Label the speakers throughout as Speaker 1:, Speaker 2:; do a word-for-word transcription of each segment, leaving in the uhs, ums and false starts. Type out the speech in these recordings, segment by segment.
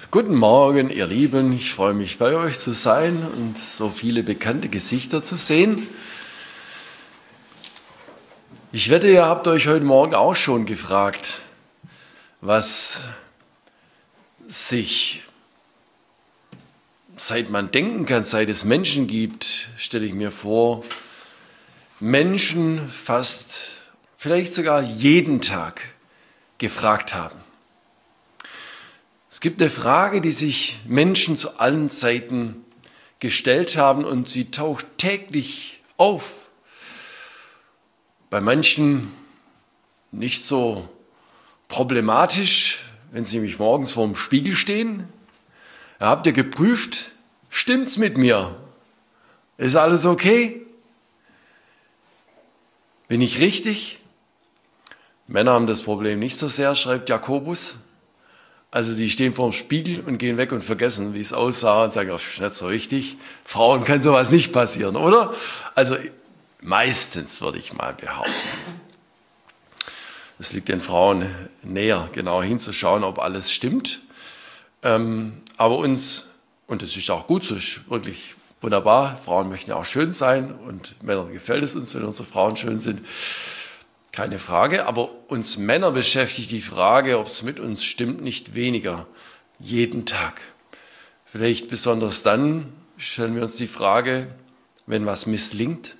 Speaker 1: Guten Morgen, ihr Lieben. Ich freue mich, bei euch zu sein und so viele bekannte Gesichter zu sehen. Ich wette, ihr habt euch heute Morgen auch schon gefragt, was sich, seit man denken kann, seit es Menschen gibt, stelle ich mir vor, Menschen fast, vielleicht sogar jeden Tag gefragt haben. Es gibt eine Frage, die sich Menschen zu allen Zeiten gestellt haben und sie taucht täglich auf. Bei manchen nicht so problematisch, wenn sie nämlich morgens vorm Spiegel stehen. Ja, habt ihr geprüft? Stimmt's mit mir? Ist alles okay? Bin ich richtig? Männer haben das Problem nicht so sehr, schreibt Jakobus. Also die stehen vor dem Spiegel und gehen weg und vergessen, wie es aussah und sagen, das ist nicht so richtig. Frauen kann sowas nicht passieren, oder? Also meistens würde ich mal behaupten. Es liegt den Frauen näher, genau hinzuschauen, ob alles stimmt. Ähm, aber uns, und das ist auch gut so, ist wirklich wunderbar, Frauen möchten ja auch schön sein und Männern gefällt es uns, wenn unsere Frauen schön sind. Keine Frage, aber uns Männer beschäftigt die Frage, ob es mit uns stimmt, nicht weniger. Jeden Tag. Vielleicht besonders dann stellen wir uns die Frage, wenn was misslingt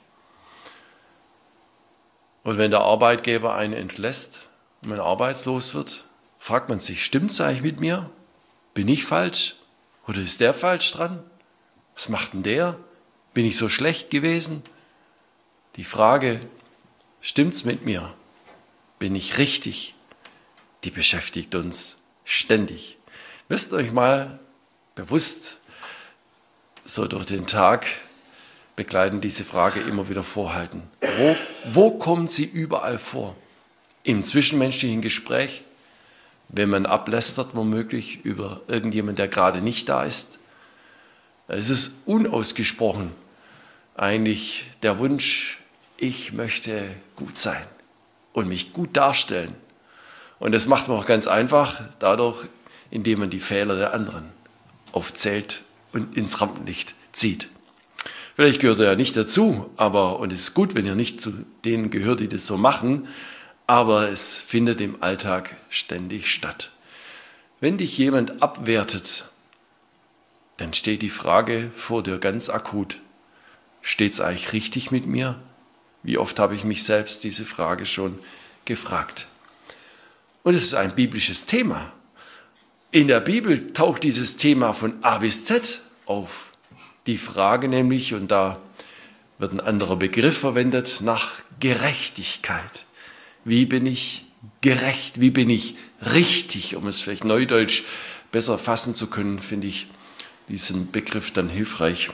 Speaker 1: und wenn der Arbeitgeber einen entlässt und man arbeitslos wird, fragt man sich, stimmt es eigentlich mit mir? Bin ich falsch oder ist der falsch dran? Was macht denn der? Bin ich so schlecht gewesen? Die Frage, stimmt's mit mir? Bin ich richtig? Die beschäftigt uns ständig. Müsst euch mal bewusst so durch den Tag begleiten diese Frage immer wieder vorhalten. Wo, wo kommt sie überall vor? Im zwischenmenschlichen Gespräch, wenn man ablästert womöglich über irgendjemanden, der gerade nicht da ist. Es ist unausgesprochen eigentlich der Wunsch, ich möchte gut sein und mich gut darstellen. Und das macht man auch ganz einfach dadurch, indem man die Fehler der anderen aufzählt und ins Rampenlicht zieht. Vielleicht gehört er ja nicht dazu, aber, und es ist gut, wenn ihr nicht zu denen gehört, die das so machen, aber es findet im Alltag ständig statt. Wenn dich jemand abwertet, dann steht die Frage vor dir ganz akut, steht es eigentlich richtig mit mir? Wie oft habe ich mich selbst diese Frage schon gefragt? Und es ist ein biblisches Thema. In der Bibel taucht dieses Thema von A bis Z auf. Die Frage nämlich, und da wird ein anderer Begriff verwendet, nach Gerechtigkeit. Wie bin ich gerecht? Wie bin ich richtig? Um es vielleicht neudeutsch besser fassen zu können, finde ich diesen Begriff dann hilfreich.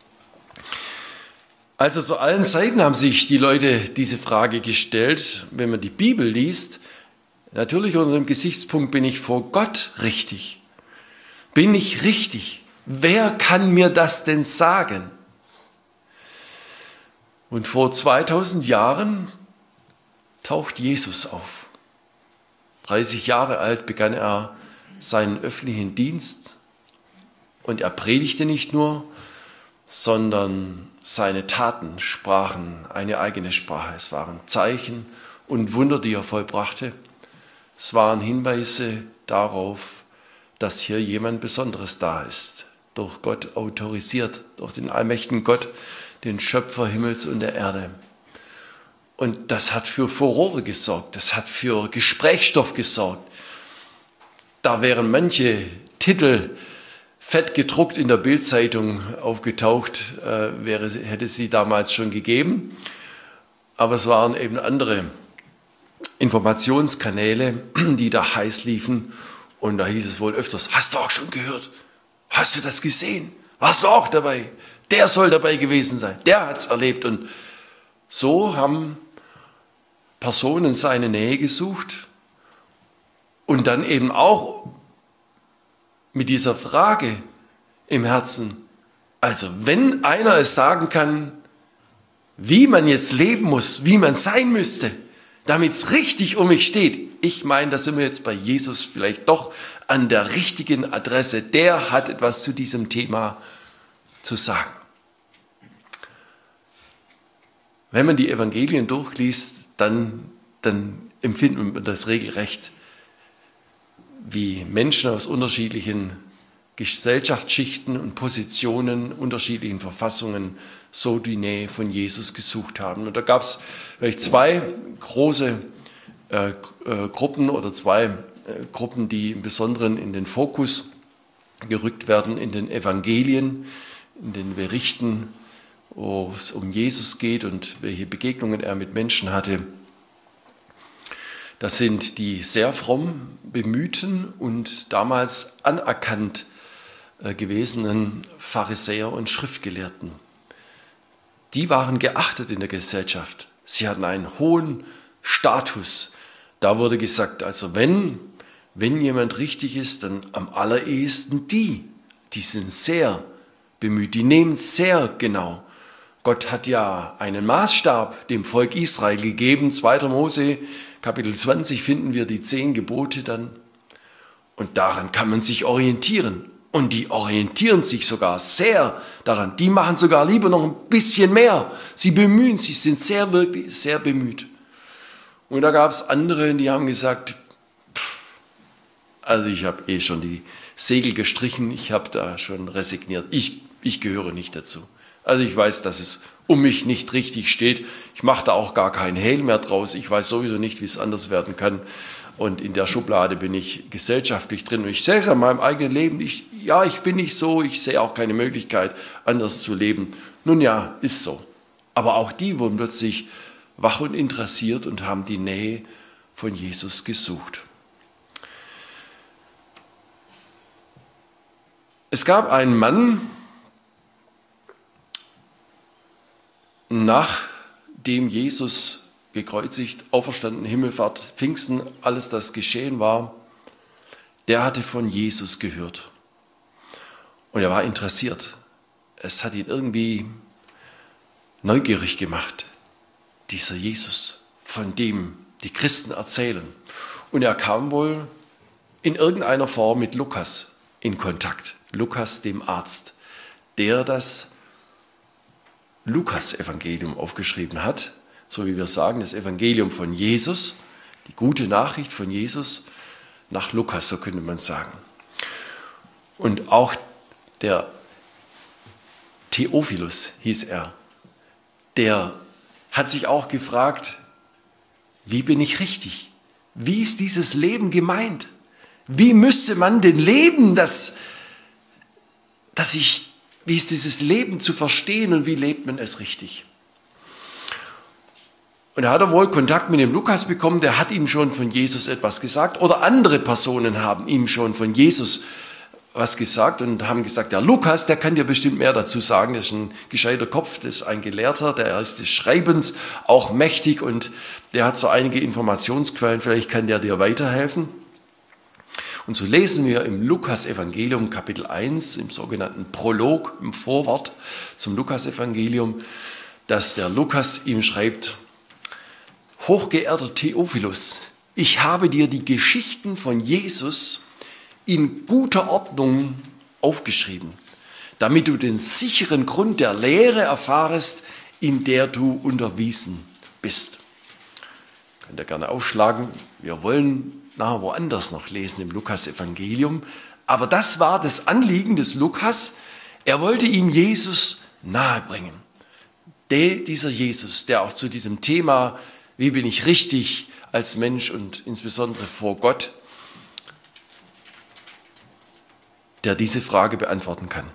Speaker 1: Also zu allen Seiten haben sich die Leute diese Frage gestellt, wenn man die Bibel liest. Natürlich unter dem Gesichtspunkt, bin ich vor Gott richtig? Bin ich richtig? Wer kann mir das denn sagen? Und vor zweitausend Jahren taucht Jesus auf. dreißig Jahre alt begann er seinen öffentlichen Dienst und er predigte nicht nur, sondern seine Taten sprachen eine eigene Sprache. Es waren Zeichen und Wunder, die er vollbrachte. Es waren Hinweise darauf, dass hier jemand Besonderes da ist, durch Gott autorisiert, durch den allmächtigen Gott, den Schöpfer Himmels und der Erde. Und das hat für Furore gesorgt, das hat für Gesprächsstoff gesorgt. Da wären manche Titel fett gedruckt in der Bild-Zeitung aufgetaucht, äh, wäre, hätte sie damals schon gegeben. Aber es waren eben andere Informationskanäle, die da heiß liefen. Und da hieß es wohl öfters, hast du auch schon gehört? Hast du das gesehen? Warst du auch dabei? Der soll dabei gewesen sein. Der hat es erlebt. Und so haben Personen seine Nähe gesucht und dann eben auch mit dieser Frage im Herzen, also wenn einer es sagen kann, wie man jetzt leben muss, wie man sein müsste, damit es richtig um mich steht, ich meine, da sind wir jetzt bei Jesus vielleicht doch an der richtigen Adresse. Der hat etwas zu diesem Thema zu sagen. Wenn man die Evangelien durchliest, dann, dann empfindet man das regelrecht, wie Menschen aus unterschiedlichen Gesellschaftsschichten und Positionen, unterschiedlichen Verfassungen so die Nähe von Jesus gesucht haben. Und da gab es vielleicht zwei große äh, äh, Gruppen oder zwei äh, Gruppen, die im Besonderen in den Fokus gerückt werden in den Evangelien, in den Berichten, wo es um Jesus geht und welche Begegnungen er mit Menschen hatte. Das sind die sehr fromm bemühten und damals anerkannt äh, gewesenen Pharisäer und Schriftgelehrten. Die waren geachtet in der Gesellschaft. Sie hatten einen hohen Status. Da wurde gesagt, also wenn, wenn jemand richtig ist, dann am allerersten die. Die sind sehr bemüht, die nehmen sehr genau. Gott hat ja einen Maßstab dem Volk Israel gegeben. zweiter Mose, Kapitel zwanzig, finden wir die zehn Gebote dann. Und daran kann man sich orientieren. Und die orientieren sich sogar sehr daran. Die machen sogar lieber noch ein bisschen mehr. Sie bemühen sich, sind sehr, wirklich sehr bemüht. Und da gab es andere, die haben gesagt, pff, also ich habe eh schon die Segel gestrichen, ich habe da schon resigniert. Ich, ich gehöre nicht dazu. Also ich weiß, dass es um mich nicht richtig steht. Ich mache da auch gar keinen Hehl mehr draus. Ich weiß sowieso nicht, wie es anders werden kann. Und in der Schublade bin ich gesellschaftlich drin. Und ich sehe es an meinem eigenen Leben. Ich, ja, ich bin nicht so. Ich sehe auch keine Möglichkeit, anders zu leben. Nun ja, ist so. Aber auch die wurden plötzlich wach und interessiert und haben die Nähe von Jesus gesucht. Es gab einen Mann, nachdem Jesus gekreuzigt, auferstanden, Himmelfahrt, Pfingsten, alles das geschehen war, der hatte von Jesus gehört. Und er war interessiert. Es hat ihn irgendwie neugierig gemacht, dieser Jesus, von dem die Christen erzählen. Und er kam wohl in irgendeiner Form mit Lukas in Kontakt. Lukas, dem Arzt, der das Lukas-Evangelium aufgeschrieben hat, so wie wir sagen, das Evangelium von Jesus, die gute Nachricht von Jesus nach Lukas, so könnte man sagen. Und auch der Theophilus hieß er, der hat sich auch gefragt, wie bin ich richtig? Wie ist dieses Leben gemeint? Wie müsste man denn leben, dass, dass ich, wie ist dieses Leben zu verstehen und wie lebt man es richtig? Und da hat er wohl Kontakt mit dem Lukas bekommen, der hat ihm schon von Jesus etwas gesagt oder andere Personen haben ihm schon von Jesus was gesagt und haben gesagt, der Lukas, der kann dir bestimmt mehr dazu sagen, das ist ein gescheiter Kopf, das ist ein Gelehrter, der ist des Schreibens auch mächtig und der hat so einige Informationsquellen, vielleicht kann der dir weiterhelfen. Und so lesen wir im Lukas-Evangelium Kapitel eins, im sogenannten Prolog, im Vorwort zum Lukas-Evangelium, dass der Lukas ihm schreibt, hochgeehrter Theophilus, ich habe dir die Geschichten von Jesus in guter Ordnung aufgeschrieben, damit du den sicheren Grund der Lehre erfahrest, in der du unterwiesen bist. Könnt ihr gerne aufschlagen. Wir wollen nachher woanders noch lesen im Lukas-Evangelium. Aber das war das Anliegen des Lukas. Er wollte ihm Jesus nahebringen. Der, dieser Jesus, der auch zu diesem Thema, wie bin ich richtig als Mensch und insbesondere vor Gott, der diese Frage beantworten kann.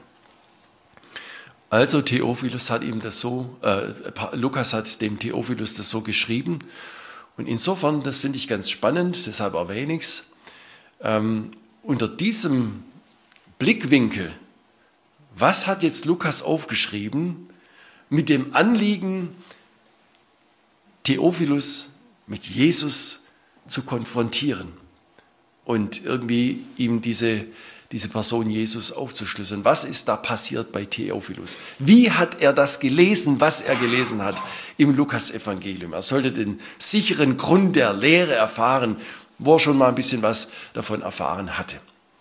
Speaker 1: Also Theophilus hat ihm das so, äh, Lukas hat dem Theophilus das so geschrieben. Und insofern, das finde ich ganz spannend, deshalb erwähne ich es, ähm, unter diesem Blickwinkel, was hat jetzt Lukas aufgeschrieben mit dem Anliegen, Theophilus mit Jesus zu konfrontieren und irgendwie ihm diese, diese Person Jesus aufzuschlüsseln. Was ist da passiert bei Theophilus? Wie hat er das gelesen, was er gelesen hat im Lukas-Evangelium? Er sollte den sicheren Grund der Lehre erfahren, wo er schon mal ein bisschen was davon erfahren hatte.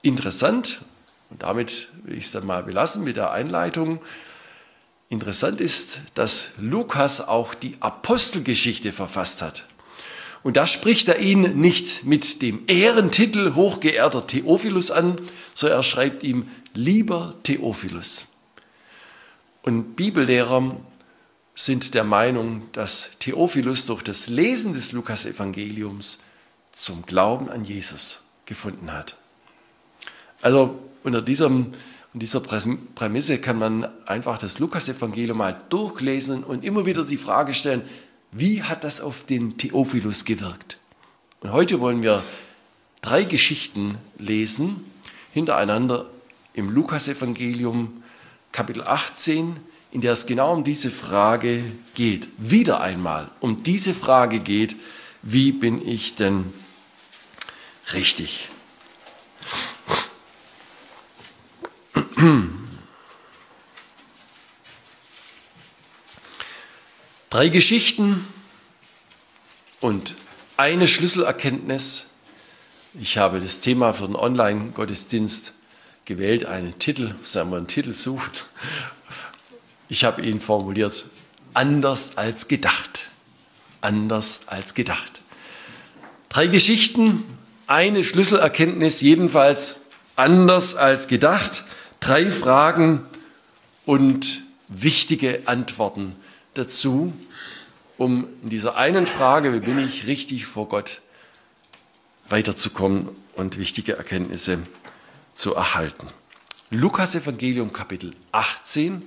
Speaker 1: interessant, und damit will ich es dann mal belassen mit der Einleitung, interessant ist, dass Lukas auch die Apostelgeschichte verfasst hat. Und da spricht er ihn nicht mit dem Ehrentitel hochgeehrter Theophilus an, sondern er schreibt ihm lieber Theophilus. Und Bibellehrer sind der Meinung, dass Theophilus durch das Lesen des Lukasevangeliums zum Glauben an Jesus gefunden hat. Also unter diesem, dieser Prämisse kann man einfach das Lukasevangelium mal durchlesen und immer wieder die Frage stellen, wie hat das auf den Theophilus gewirkt? Und heute wollen wir drei Geschichten lesen, hintereinander im Lukasevangelium Kapitel achtzehn, in der es genau um diese Frage geht. Wieder einmal um diese Frage geht, wie bin ich denn richtig? Drei Geschichten und eine Schlüsselerkenntnis. Ich habe das Thema für den Online-Gottesdienst gewählt, einen Titel, sagen wir einen Titel suchen. Ich habe ihn formuliert, anders als gedacht. Anders als gedacht. Drei Geschichten, eine Schlüsselerkenntnis, jedenfalls anders als gedacht. Drei Fragen und wichtige Antworten dazu, um in dieser einen Frage, wie bin ich richtig vor Gott, weiterzukommen und wichtige Erkenntnisse zu erhalten. Lukas Evangelium Kapitel achtzehn,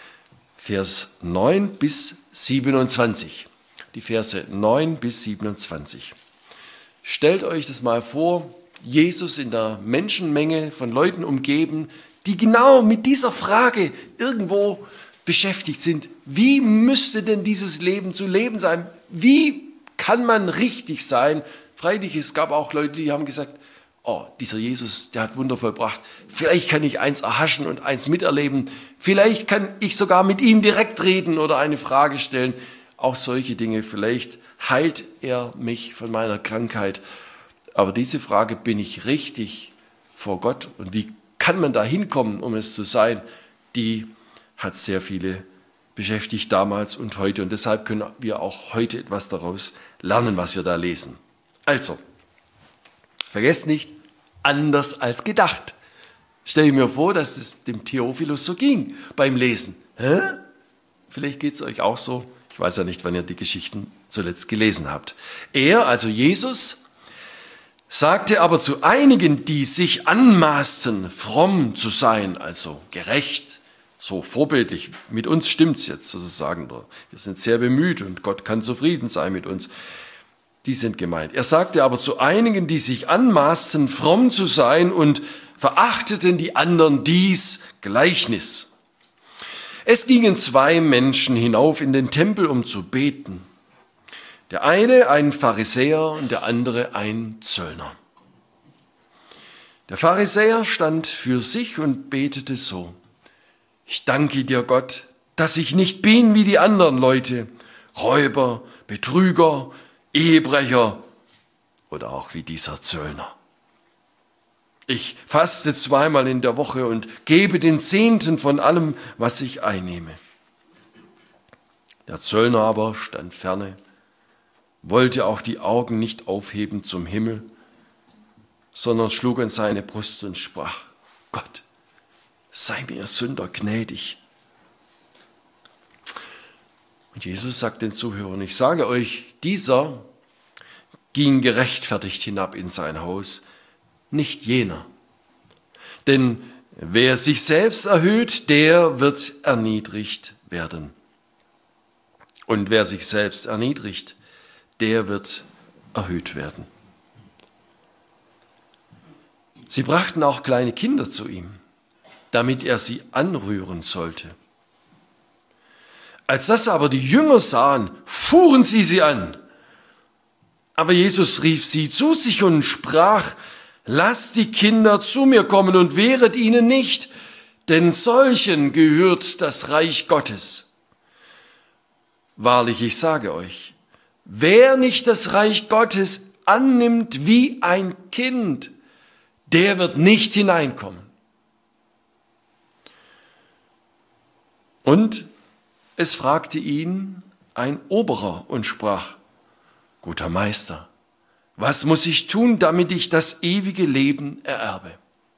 Speaker 1: Vers neun bis siebenundzwanzig. Die Verse neun bis siebenundzwanzig. Stellt euch das mal vor, Jesus in der Menschenmenge von Leuten umgeben, die genau mit dieser Frage irgendwo beschäftigt sind. Wie müsste denn dieses Leben zu leben sein? Wie kann man richtig sein? Freilich, es gab auch Leute, die haben gesagt, oh, dieser Jesus, der hat Wunder vollbracht. Vielleicht kann ich eins erhaschen und eins miterleben. Vielleicht kann ich sogar mit ihm direkt reden oder eine Frage stellen. Auch solche Dinge. Vielleicht heilt er mich von meiner Krankheit. Aber diese Frage, bin ich richtig vor Gott? Und wie kann man da hinkommen, um es zu sein? Die hat sehr viele beschäftigt damals und heute. Und deshalb können wir auch heute etwas daraus lernen, was wir da lesen. Also, vergesst nicht, anders als gedacht. Stell ich mir vor, dass es dem Theophilus so ging beim Lesen. Hä? Vielleicht geht es euch auch so. Ich weiß ja nicht, wann ihr die Geschichten zuletzt gelesen habt. Er, also Jesus, sagte aber zu einigen, die sich anmaßten, fromm zu sein, also gerecht, so vorbildlich. Mit uns stimmt's jetzt sozusagen. Wir sind sehr bemüht und Gott kann zufrieden sein mit uns. Die sind gemeint. Er sagte aber zu einigen, die sich anmaßten, fromm zu sein und verachteten die anderen dies Gleichnis. Es gingen zwei Menschen hinauf in den Tempel, um zu beten. Der eine ein Pharisäer und der andere ein Zöllner. Der Pharisäer stand für sich und betete so: Ich danke dir, Gott, dass ich nicht bin wie die anderen Leute, Räuber, Betrüger, Ehebrecher oder auch wie dieser Zöllner. Ich faste zweimal in der Woche und gebe den Zehnten von allem, was ich einnehme. Der Zöllner aber stand ferne, wollte auch die Augen nicht aufheben zum Himmel, sondern schlug an seine Brust und sprach: Gott, sei mir Sünder gnädig. Und Jesus sagt den Zuhörern: Ich sage euch, dieser ging gerechtfertigt hinab in sein Haus, nicht jener. Denn wer sich selbst erhöht, der wird erniedrigt werden. Und wer sich selbst erniedrigt, der wird erhöht werden. Sie brachten auch kleine Kinder zu ihm, damit er sie anrühren sollte. Als das aber die Jünger sahen, fuhren sie sie an. Aber Jesus rief sie zu sich und sprach: Lasst die Kinder zu mir kommen und wehret ihnen nicht, denn solchen gehört das Reich Gottes. Wahrlich, ich sage euch, wer nicht das Reich Gottes annimmt wie ein Kind, der wird nicht hineinkommen. Und es fragte ihn ein Oberer und sprach: Guter Meister, was muss ich tun, damit ich das ewige Leben ererbe?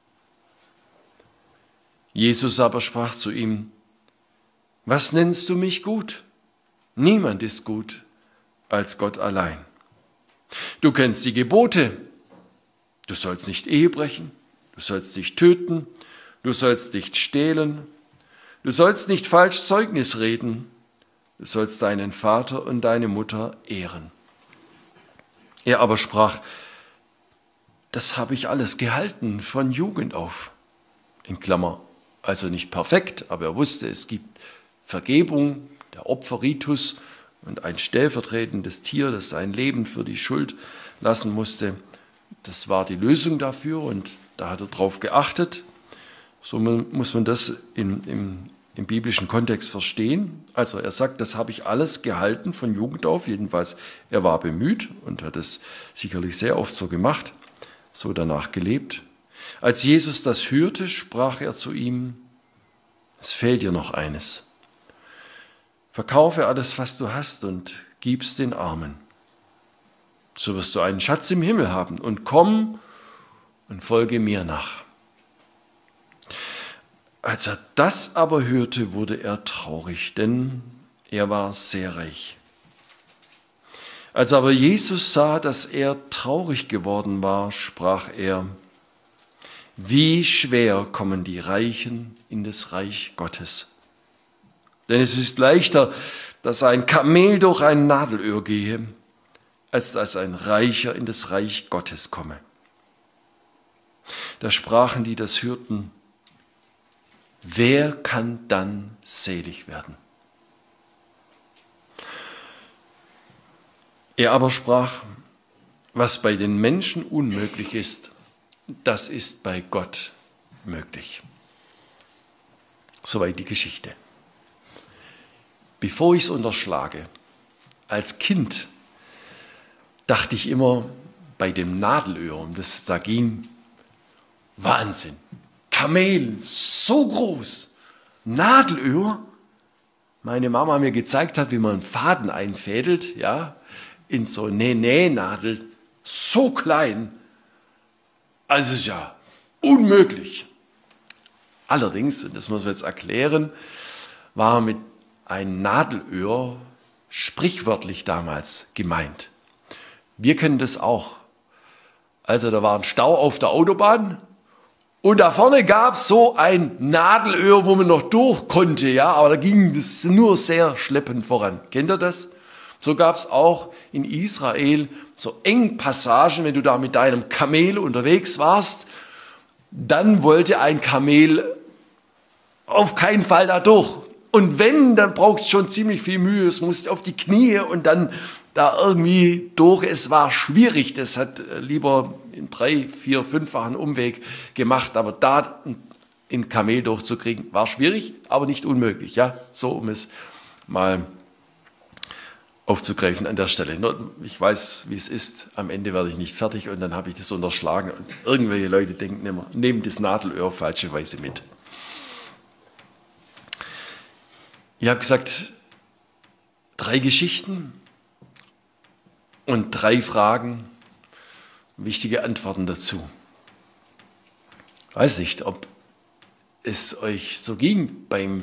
Speaker 1: Jesus aber sprach zu ihm: Was nennst du mich gut? Niemand ist gut als Gott allein. Du kennst die Gebote. Du sollst nicht Ehe brechen, du sollst nicht töten, du sollst nicht stehlen, du sollst nicht falsch Zeugnis reden, du sollst deinen Vater und deine Mutter ehren. Er aber sprach: Das habe ich alles gehalten von Jugend auf. In Klammer, also nicht perfekt, aber er wusste, es gibt Vergebung, der Opferritus und ein stellvertretendes Tier, das sein Leben für die Schuld lassen musste. Das war die Lösung dafür und da hat er drauf geachtet. So muss man das in, im, im biblischen Kontext verstehen. Also er sagt, das habe ich alles gehalten von Jugend auf. Jedenfalls, er war bemüht und hat es sicherlich sehr oft so gemacht, so danach gelebt. Als Jesus das hörte, sprach er zu ihm: Es fehlt dir noch eines. Verkaufe alles, was du hast, und gib's den Armen. So wirst du einen Schatz im Himmel haben, und komm und folge mir nach. Als er das aber hörte, wurde er traurig, denn er war sehr reich. Als aber Jesus sah, dass er traurig geworden war, sprach er: Wie schwer kommen die Reichen in das Reich Gottes. Denn es ist leichter, dass ein Kamel durch ein Nadelöhr gehe, als dass ein Reicher in das Reich Gottes komme. Da sprachen die, das hörten: Wer kann dann selig werden? Er aber sprach: Was bei den Menschen unmöglich ist, das ist bei Gott möglich. Soweit die Geschichte. Bevor ich es unterschlage, als Kind dachte ich immer bei dem Nadelöhr, um das es da ging: Wahnsinn, Kamel, so groß, Nadelöhr. Meine Mama mir gezeigt hat, wie man einen Faden einfädelt, ja, in so eine Nähnadel, so klein. Also ist ja unmöglich. Allerdings, und das muss man jetzt erklären, war mit ein Nadelöhr sprichwörtlich damals gemeint. Wir kennen das auch. Also da war ein Stau auf der Autobahn und da vorne gab es so ein Nadelöhr, wo man noch durch konnte, ja, aber da ging es nur sehr schleppend voran. Kennt ihr das? So gab es auch in Israel so Engpassagen, wenn du da mit deinem Kamel unterwegs warst, dann wollte ein Kamel auf keinen Fall da durch. Und wenn, dann brauchst du schon ziemlich viel Mühe. Es musst auf die Knie und dann da irgendwie durch. Es war schwierig. Das hat lieber in drei, vier, fünffachen Umweg gemacht. Aber da in Kamel durchzukriegen, war schwierig, aber nicht unmöglich. Ja, so, um es mal aufzugreifen an der Stelle. Ich weiß, wie es ist. Am Ende werde ich nicht fertig und dann habe ich das unterschlagen. Und irgendwelche Leute denken immer, nehmen das Nadelöhr auf falsche Weise mit. Ich habe gesagt, drei Geschichten und drei Fragen, wichtige Antworten dazu. Ich weiß nicht, ob es euch so ging beim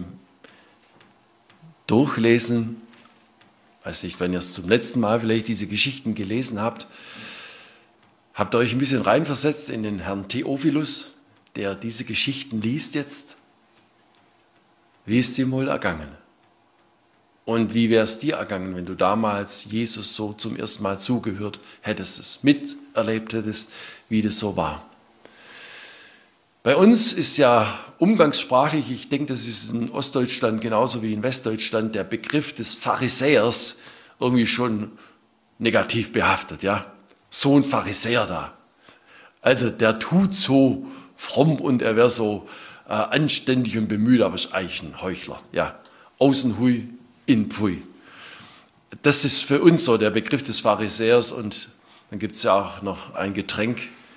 Speaker 1: Durchlesen. Ich weiß nicht, wenn ihr es zum letzten Mal vielleicht diese Geschichten gelesen habt. Habt ihr euch ein bisschen reinversetzt in den Herrn Theophilus, der diese Geschichten liest jetzt? Wie ist ihm wohl ergangen? Und wie wäre es dir ergangen, wenn du damals Jesus so zum ersten Mal zugehört hättest, es miterlebt hättest, wie das so war? Bei uns ist ja umgangssprachlich, ich denke, das ist in Ostdeutschland genauso wie in Westdeutschland, der Begriff des Pharisäers irgendwie schon negativ behaftet. Ja? So ein Pharisäer da. Also der tut so fromm und er wäre so äh, anständig und bemüht, aber ist eigentlich ein Heuchler. Ja? Außen hui, in pfui. Das ist für uns so der Begriff des Pharisäers und dann gibt es ja auch noch ein Getränk,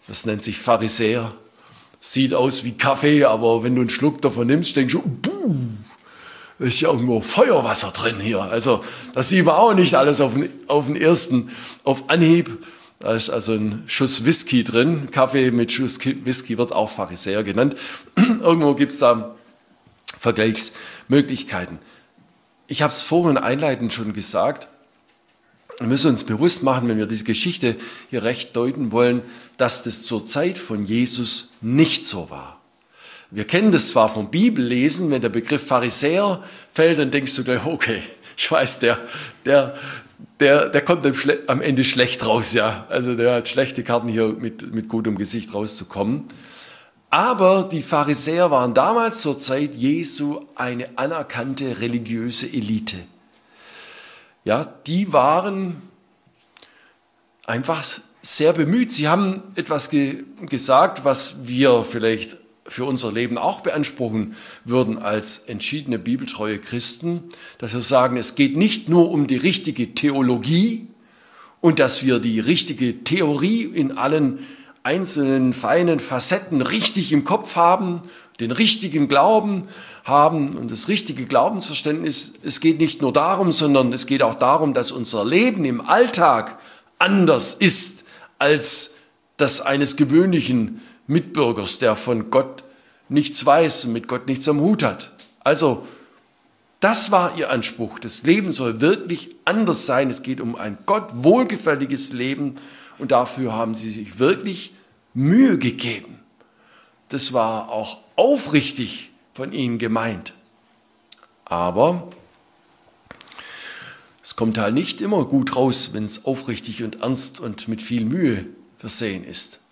Speaker 1: Das nennt sich Pharisäer. Sieht aus wie Kaffee, aber wenn du einen Schluck davon nimmst, denkst du, buh, da ist ja irgendwo Feuerwasser drin hier. Also das sieht man auch nicht alles auf den, auf den ersten, auf Anhieb. Da ist also ein Schuss Whisky drin. Kaffee mit Schuss Whisky wird auch Pharisäer genannt. Irgendwo gibt es da Vergleichsmöglichkeiten. Ich habe es vorhin einleitend schon gesagt. Wir müssen uns bewusst machen, wenn wir diese Geschichte hier recht deuten wollen, dass das zur Zeit von Jesus nicht so war. Wir kennen das zwar vom Bibellesen, wenn der Begriff Pharisäer fällt, dann denkst du gleich, okay, ich weiß, der, der, der, der kommt am, Schle- am Ende schlecht raus, ja. Also der hat schlechte Karten, hier mit, mit gutem Gesicht rauszukommen. Aber die Pharisäer waren damals zur Zeit Jesu eine anerkannte religiöse Elite. Ja, die waren einfach sehr bemüht. Sie haben etwas ge- gesagt, was wir vielleicht für unser Leben auch beanspruchen würden als entschiedene bibeltreue Christen, dass wir sagen, es geht nicht nur um die richtige Theologie und dass wir die richtige Theorie in allen einzelnen feinen Facetten richtig im Kopf haben, den richtigen Glauben haben und das richtige Glaubensverständnis. Es geht nicht nur darum, sondern es geht auch darum, dass unser Leben im Alltag anders ist als das eines gewöhnlichen Mitbürgers, der von Gott nichts weiß und mit Gott nichts am Hut hat. Also das war ihr Anspruch. Das Leben soll wirklich anders sein. Es geht um ein Gott wohlgefälliges Leben und dafür haben sie sich wirklich Mühe gegeben. Das war auch aufrichtig von ihnen gemeint. Aber es kommt halt nicht immer gut raus, wenn es aufrichtig und ernst und mit viel Mühe versehen ist.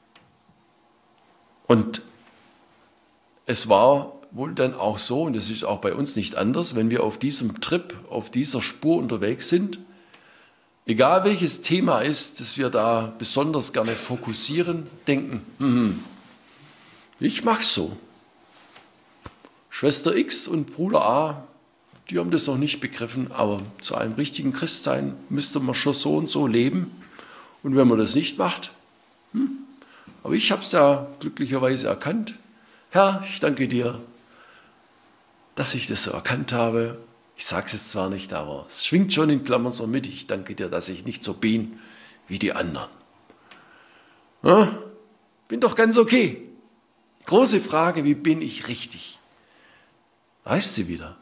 Speaker 1: Und es war wohl dann auch so, und das ist auch bei uns nicht anders, wenn wir auf diesem Trip, auf dieser Spur unterwegs sind, egal welches Thema ist, dass wir da besonders gerne fokussieren, denken, hm, ich mach's so. Schwester X und Bruder A, die haben das noch nicht begriffen, aber zu einem richtigen Christsein müsste man schon so und so leben. Und wenn man das nicht macht, hm, aber ich habe es ja glücklicherweise erkannt. Herr, ich danke dir, dass ich das so erkannt habe. Ich sage es jetzt zwar nicht, aber es schwingt schon in Klammern so mit. Ich danke dir, dass ich nicht so bin wie die anderen. Ja, bin doch ganz okay. Große Frage, wie bin ich richtig? Weißt sie wieder.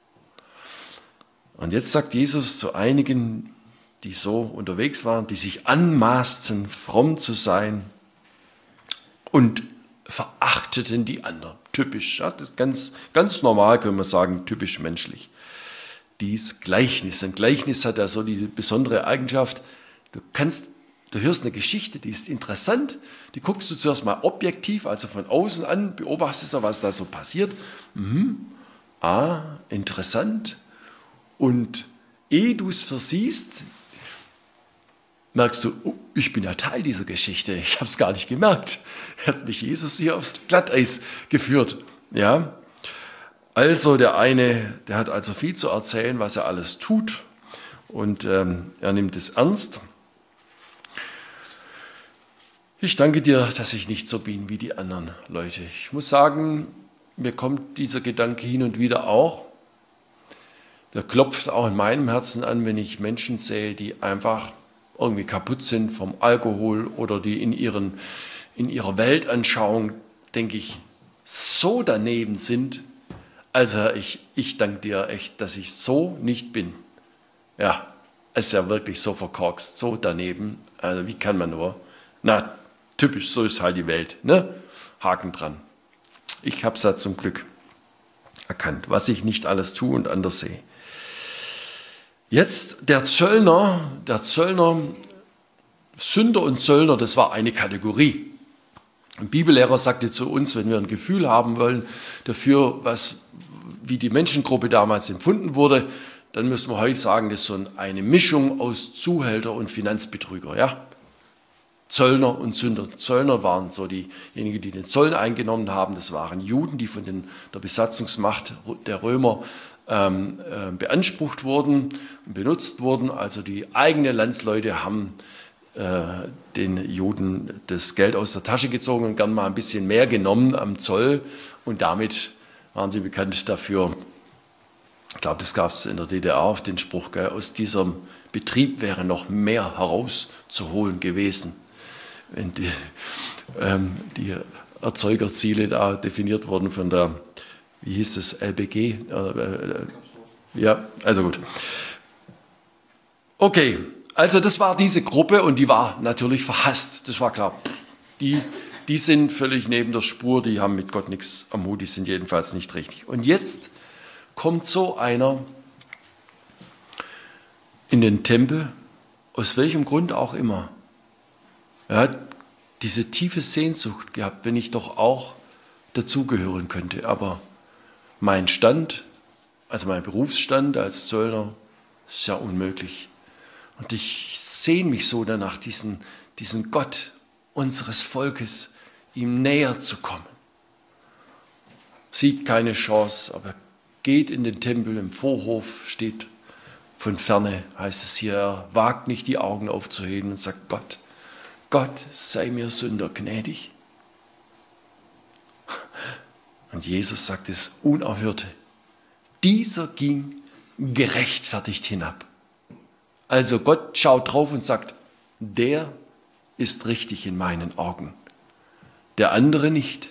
Speaker 1: Und jetzt sagt Jesus zu einigen, die so unterwegs waren, die sich anmaßten, fromm zu sein und verachteten die anderen. Typisch, ja, das ist ganz, ganz normal, können wir sagen, typisch menschlich. Dies Gleichnis. Ein Gleichnis hat ja so die besondere Eigenschaft, du kannst, du hörst eine Geschichte, die ist interessant, die guckst du zuerst mal objektiv, also von außen an, beobachtest du, was da so passiert. Mhm. Ah, interessant. Und ehe du es versiehst, merkst du, oh, ich bin ja Teil dieser Geschichte, ich habe es gar nicht gemerkt. Hat mich Jesus hier aufs Glatteis geführt. Ja? Also der eine, der hat also viel zu erzählen, was er alles tut und ähm, er nimmt es ernst. Ich danke dir, dass ich nicht so bin wie die anderen Leute. Ich muss sagen, mir kommt dieser Gedanke hin und wieder auch. Der klopft auch in meinem Herzen an, wenn ich Menschen sehe, die einfach irgendwie kaputt sind vom Alkohol oder die in, ihren, in ihrer Weltanschauung, denke ich, so daneben sind. Also ich, ich danke dir echt, dass ich so nicht bin. Ja, es ist ja wirklich so verkorkst, so daneben. Also wie kann man nur? Na, typisch, so ist halt die Welt. Ne? Haken dran. Ich habe es ja zum Glück erkannt, was ich nicht alles tue und anders sehe. Jetzt der Zöllner, der Zöllner, Sünder und Zöllner, das war eine Kategorie. Ein Bibellehrer sagte zu uns, wenn wir ein Gefühl haben wollen dafür, was, wie die Menschengruppe damals empfunden wurde, dann müssen wir heute sagen, das ist so eine Mischung aus Zuhälter und Finanzbetrüger. Ja? Zöllner und Sünder. Zöllner waren so diejenigen, die den Zoll eingenommen haben. Das waren Juden, die von den, der Besatzungsmacht der Römer ähm, äh, beansprucht wurden und benutzt wurden. Also die eigenen Landsleute haben äh, den Juden das Geld aus der Tasche gezogen und gern mal ein bisschen mehr genommen am Zoll. Und damit waren sie bekannt dafür. Ich glaube, das gab es in der D D R auch, den Spruch, gell, aus diesem Betrieb wäre noch mehr herauszuholen gewesen, wenn die, ähm, die Erzeugerziele da definiert wurden von der, wie hieß das, L B G? Äh, äh, ja, also gut. Okay, also das war diese Gruppe und die war natürlich verhasst, das war klar. Die, die sind völlig neben der Spur, die haben mit Gott nichts am Hut, die sind jedenfalls nicht richtig. Und jetzt kommt so einer in den Tempel, aus welchem Grund auch immer. Er hat diese tiefe Sehnsucht gehabt, wenn ich doch auch dazugehören könnte. Aber mein Stand, also mein Berufsstand als Zöllner, ist ja unmöglich. Und ich sehne mich so danach, diesen, diesen Gott unseres Volkes, ihm näher zu kommen. Sieht keine Chance, aber geht in den Tempel, im Vorhof steht von ferne, heißt es hier, er wagt nicht die Augen aufzuheben und sagt, Gott, Gott, sei mir Sünder gnädig. Und Jesus sagt es Unerhörte, dieser ging gerechtfertigt hinab. Also Gott schaut drauf und sagt, der ist richtig in meinen Augen, der andere nicht.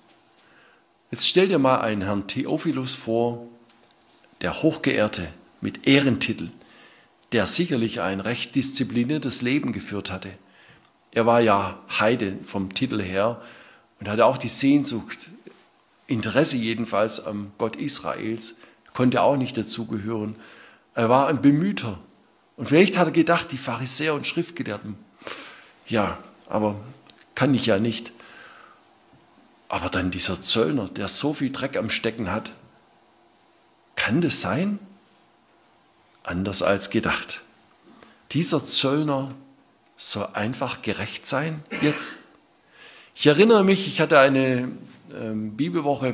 Speaker 1: Jetzt stell dir mal einen Herrn Theophilus vor, der Hochgeehrte mit Ehrentitel, der sicherlich ein recht diszipliniertes Leben geführt hatte. Er war ja Heide vom Titel her und hatte auch die Sehnsucht, Interesse jedenfalls am Gott Israels, konnte auch nicht dazugehören. Er war ein Bemühter. Und vielleicht hat er gedacht, die Pharisäer und Schriftgelehrten, ja, aber kann ich ja nicht. Aber dann dieser Zöllner, der so viel Dreck am Stecken hat, kann das sein? Anders als gedacht. Dieser Zöllner soll einfach gerecht sein jetzt. Ich erinnere mich, ich hatte eine äh, Bibelwoche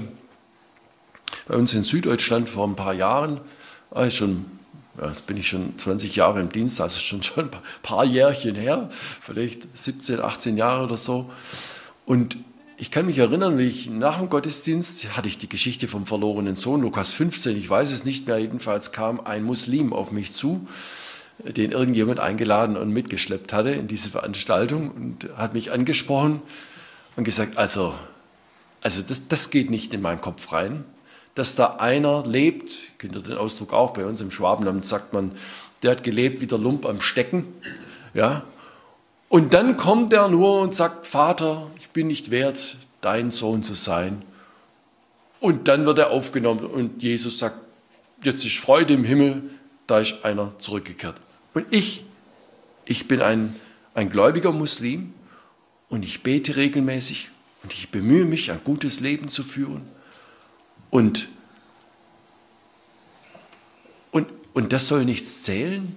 Speaker 1: bei uns in Süddeutschland vor ein paar Jahren, ah, schon, ja, jetzt bin ich schon zwanzig Jahre im Dienst, also schon, schon ein paar Jährchen her, vielleicht siebzehn, achtzehn Jahre oder so. Und ich kann mich erinnern, wie ich nach dem Gottesdienst, hatte ich die Geschichte vom verlorenen Sohn, Lukas fünfzehn, ich weiß es nicht mehr, jedenfalls kam ein Muslim auf mich zu, den irgendjemand eingeladen und mitgeschleppt hatte in diese Veranstaltung und hat mich angesprochen und gesagt, also, also das, das geht nicht in meinen Kopf rein, dass da einer lebt, kennt ihr den Ausdruck auch, bei uns im Schwabenland sagt man, der hat gelebt wie der Lump am Stecken, ja. Und dann kommt er nur und sagt, Vater, ich bin nicht wert, dein Sohn zu sein. Und dann wird er aufgenommen und Jesus sagt, jetzt ist Freude im Himmel, da ist einer zurückgekehrt. Und ich, ich bin ein, ein gläubiger Muslim und ich bete regelmäßig und ich bemühe mich, ein gutes Leben zu führen. Und, und, und das soll nichts zählen?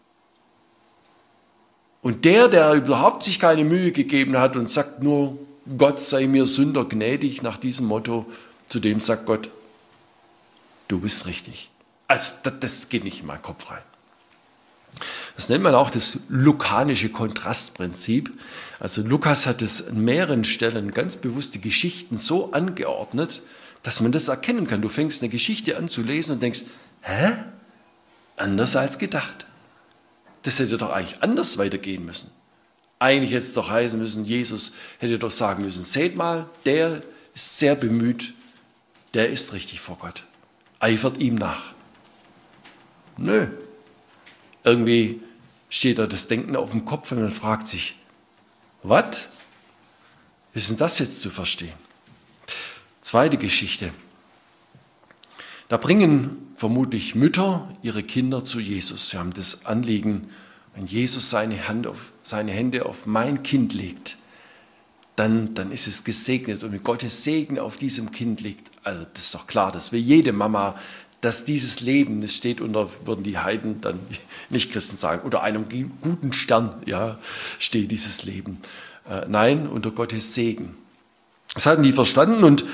Speaker 1: Und der, der überhaupt sich keine Mühe gegeben hat und sagt nur, Gott sei mir Sünder gnädig, nach diesem Motto, zu dem sagt Gott, du bist richtig. Also das, das geht nicht in meinen Kopf rein. Das nennt man auch das lukanische Kontrastprinzip. Also Lukas hat es an mehreren Stellen ganz bewusst die Geschichten so angeordnet, dass man das erkennen kann. Du fängst eine Geschichte an zu lesen und denkst, hä? Anders als gedacht. Das hätte doch eigentlich anders weitergehen müssen. Eigentlich hätte es doch heißen müssen, Jesus hätte doch sagen müssen, seht mal, der ist sehr bemüht, der ist richtig vor Gott. Eifert ihm nach. Nö. Irgendwie steht da das Denken auf dem Kopf und man fragt sich, was? Wie ist denn das jetzt zu verstehen? Zweite Geschichte. Da bringen vermutlich Mütter ihre Kinder zu Jesus. Sie haben das Anliegen, wenn Jesus seine, Hand auf, seine Hände auf mein Kind legt, dann, dann ist es gesegnet. Und wenn Gottes Segen auf diesem Kind liegt, also das ist doch klar, das will jede Mama, dass dieses Leben, das steht unter, würden die Heiden dann nicht Christen sagen, unter einem guten Stern, ja, steht dieses Leben. Äh, nein, unter Gottes Segen. Das hatten die verstanden und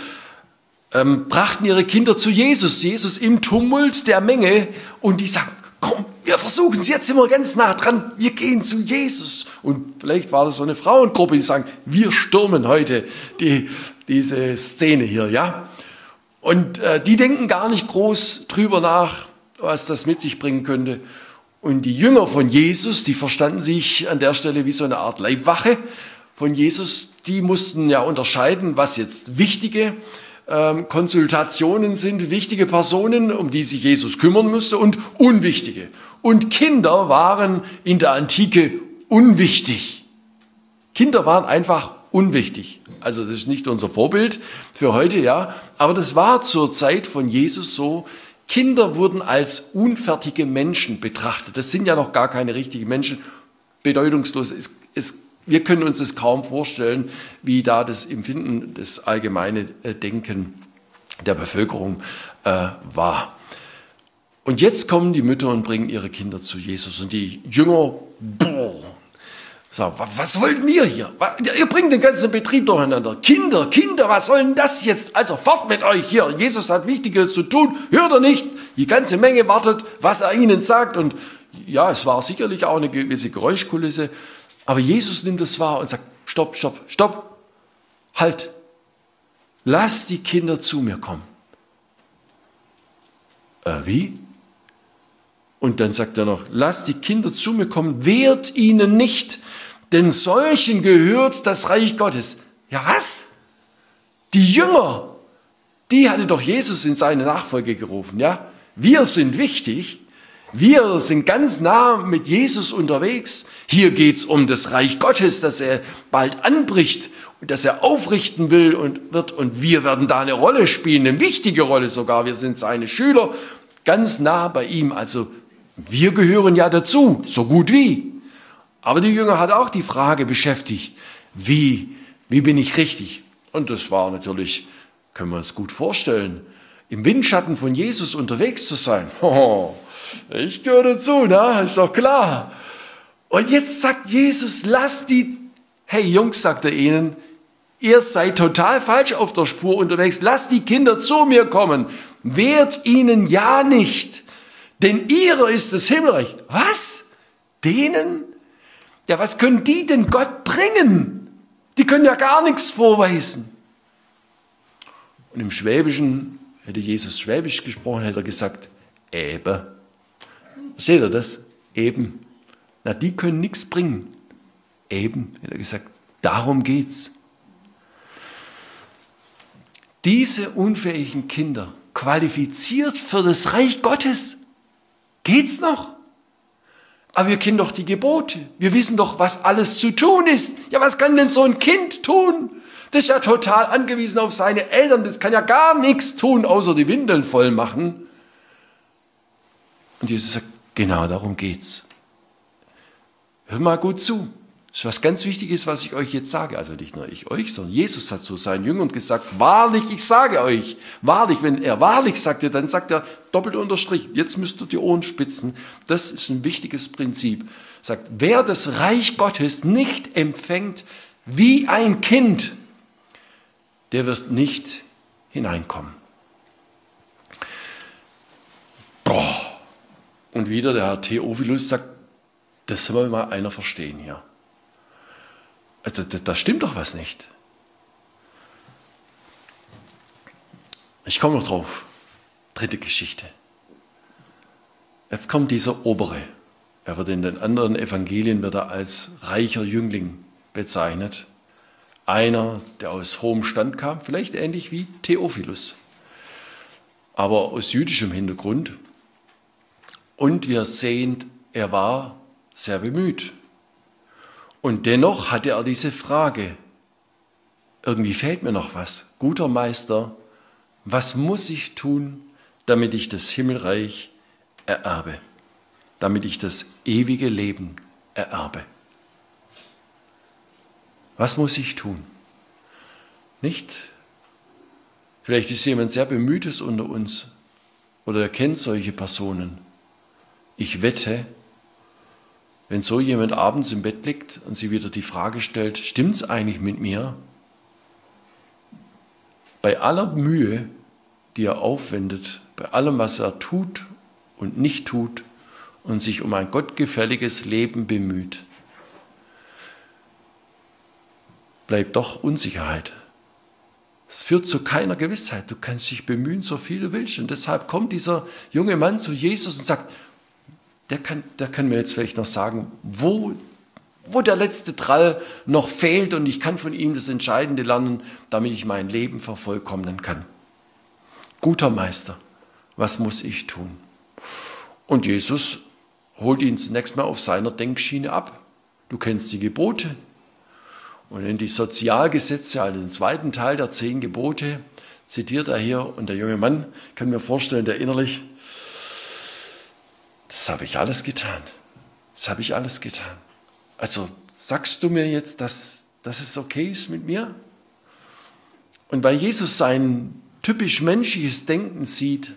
Speaker 1: ähm, brachten ihre Kinder zu Jesus, Jesus im Tumult der Menge und die sagen, komm, wir versuchen es, jetzt sind wir ganz nah dran, wir gehen zu Jesus. Und vielleicht war das so eine Frauengruppe, die sagen, wir stürmen heute die, diese Szene hier, ja. Und äh, die denken gar nicht groß drüber nach, was das mit sich bringen könnte. Und die Jünger von Jesus, die verstanden sich an der Stelle wie so eine Art Leibwache von Jesus, die mussten ja unterscheiden, was jetzt wichtige ähm, Konsultationen sind, wichtige Personen, um die sich Jesus kümmern musste, und unwichtige. Und Kinder waren in der Antike unwichtig. Kinder waren einfach unwichtig. Also das ist nicht unser Vorbild für heute, ja, aber das war zur Zeit von Jesus so. Kinder wurden als unfertige Menschen betrachtet. Das sind ja noch gar keine richtigen Menschen, bedeutungslos. Es, es, wir können uns das kaum vorstellen, wie da das Empfinden, das allgemeine Denken der Bevölkerung äh, war. Und jetzt kommen die Mütter und bringen ihre Kinder zu Jesus. Und die Jünger, boah, sagen, was wollt ihr hier? Ihr bringt den ganzen Betrieb durcheinander. Kinder, Kinder, was soll denn das jetzt? Also fort mit euch hier. Jesus hat Wichtiges zu tun. Hört ihr nicht? Die ganze Menge wartet, was er ihnen sagt. Und ja, es war sicherlich auch eine gewisse Geräuschkulisse. Aber Jesus nimmt es wahr und sagt, stopp, stopp, stopp. Halt. Lass die Kinder zu mir kommen. Äh, wie? Und dann sagt er noch, lasst die Kinder zu mir kommen, wehrt ihnen nicht, denn solchen gehört das Reich Gottes. Ja, was? Die Jünger, die hatte doch Jesus in seine Nachfolge gerufen. Ja? Wir sind wichtig, wir sind ganz nah mit Jesus unterwegs. Hier geht es um das Reich Gottes, das er bald anbricht und das er aufrichten will und wird. Und wir werden da eine Rolle spielen, eine wichtige Rolle sogar. Wir sind seine Schüler, ganz nah bei ihm, also wir gehören ja dazu, so gut wie. Aber die Jünger hat auch die Frage beschäftigt, wie, wie bin ich richtig? Und das war natürlich, können wir uns gut vorstellen, im Windschatten von Jesus unterwegs zu sein. Oh, ich gehöre dazu, ne? Ist doch klar. Und jetzt sagt Jesus, lasst die, hey Jungs, sagt er ihnen, ihr seid total falsch auf der Spur unterwegs, lasst die Kinder zu mir kommen, wehrt ihnen ja nicht. Denn ihrer ist das Himmelreich. Was? Denen? Ja, was können die denn Gott bringen? Die können ja gar nichts vorweisen. Und im Schwäbischen, hätte Jesus Schwäbisch gesprochen, hätte er gesagt, eben. Versteht ihr das? Eben. Na, die können nichts bringen. Eben, hätte er gesagt. Darum geht's. Diese unfähigen Kinder, qualifiziert für das Reich Gottes, geht's noch? Aber wir kennen doch die Gebote. Wir wissen doch, was alles zu tun ist. Ja, was kann denn so ein Kind tun? Das ist ja total angewiesen auf seine Eltern. Das kann ja gar nichts tun, außer die Windeln voll machen. Und Jesus sagt, genau darum geht's. Hört mal gut zu. Das ist was ganz Wichtiges, was ich euch jetzt sage. Also nicht nur ich euch, sondern Jesus hat zu seinen Jüngern gesagt, wahrlich, ich sage euch, wahrlich, wenn er wahrlich sagte, dann sagt er doppelt unterstrichen, jetzt müsst ihr die Ohren spitzen. Das ist ein wichtiges Prinzip. Er sagt, wer das Reich Gottes nicht empfängt wie ein Kind, der wird nicht hineinkommen. Boah. Und wieder der Herr Theophilus sagt, das soll mal einer verstehen hier. Da, da, da stimmt doch was nicht. Ich komme noch drauf. Dritte Geschichte. Jetzt kommt dieser Obere. Er wird in den anderen Evangelien wird er als reicher Jüngling bezeichnet. Einer, der aus hohem Stand kam, vielleicht ähnlich wie Theophilus, aber aus jüdischem Hintergrund. Und wir sehen, er war sehr bemüht. Und dennoch hatte er diese Frage, irgendwie fehlt mir noch was. Guter Meister, was muss ich tun, damit ich das Himmelreich ererbe, damit ich das ewige Leben ererbe? Was muss ich tun? Nicht? Vielleicht ist jemand sehr Bemühtes unter uns oder er kennt solche Personen. Ich wette, wenn so jemand abends im Bett liegt und sie wieder die Frage stellt, stimmt's eigentlich mit mir? Bei aller Mühe, die er aufwendet, bei allem, was er tut und nicht tut und sich um ein gottgefälliges Leben bemüht, bleibt doch Unsicherheit. Es führt zu keiner Gewissheit. Du kannst dich bemühen, so viel du willst. Und deshalb kommt dieser junge Mann zu Jesus und sagt, der kann, der kann mir jetzt vielleicht noch sagen, wo, wo der letzte Trall noch fehlt und ich kann von ihm das Entscheidende lernen, damit ich mein Leben vervollkommnen kann. Guter Meister, was muss ich tun? Und Jesus holt ihn zunächst mal auf seiner Denkschiene ab. Du kennst die Gebote. Und in die Sozialgesetze, also den zweiten Teil der zehn Gebote, zitiert er hier. Und der junge Mann kann mir vorstellen, der innerlich, das habe ich alles getan. Das habe ich alles getan. Also sagst du mir jetzt, dass, dass es okay ist mit mir? Und weil Jesus sein typisch menschliches Denken sieht,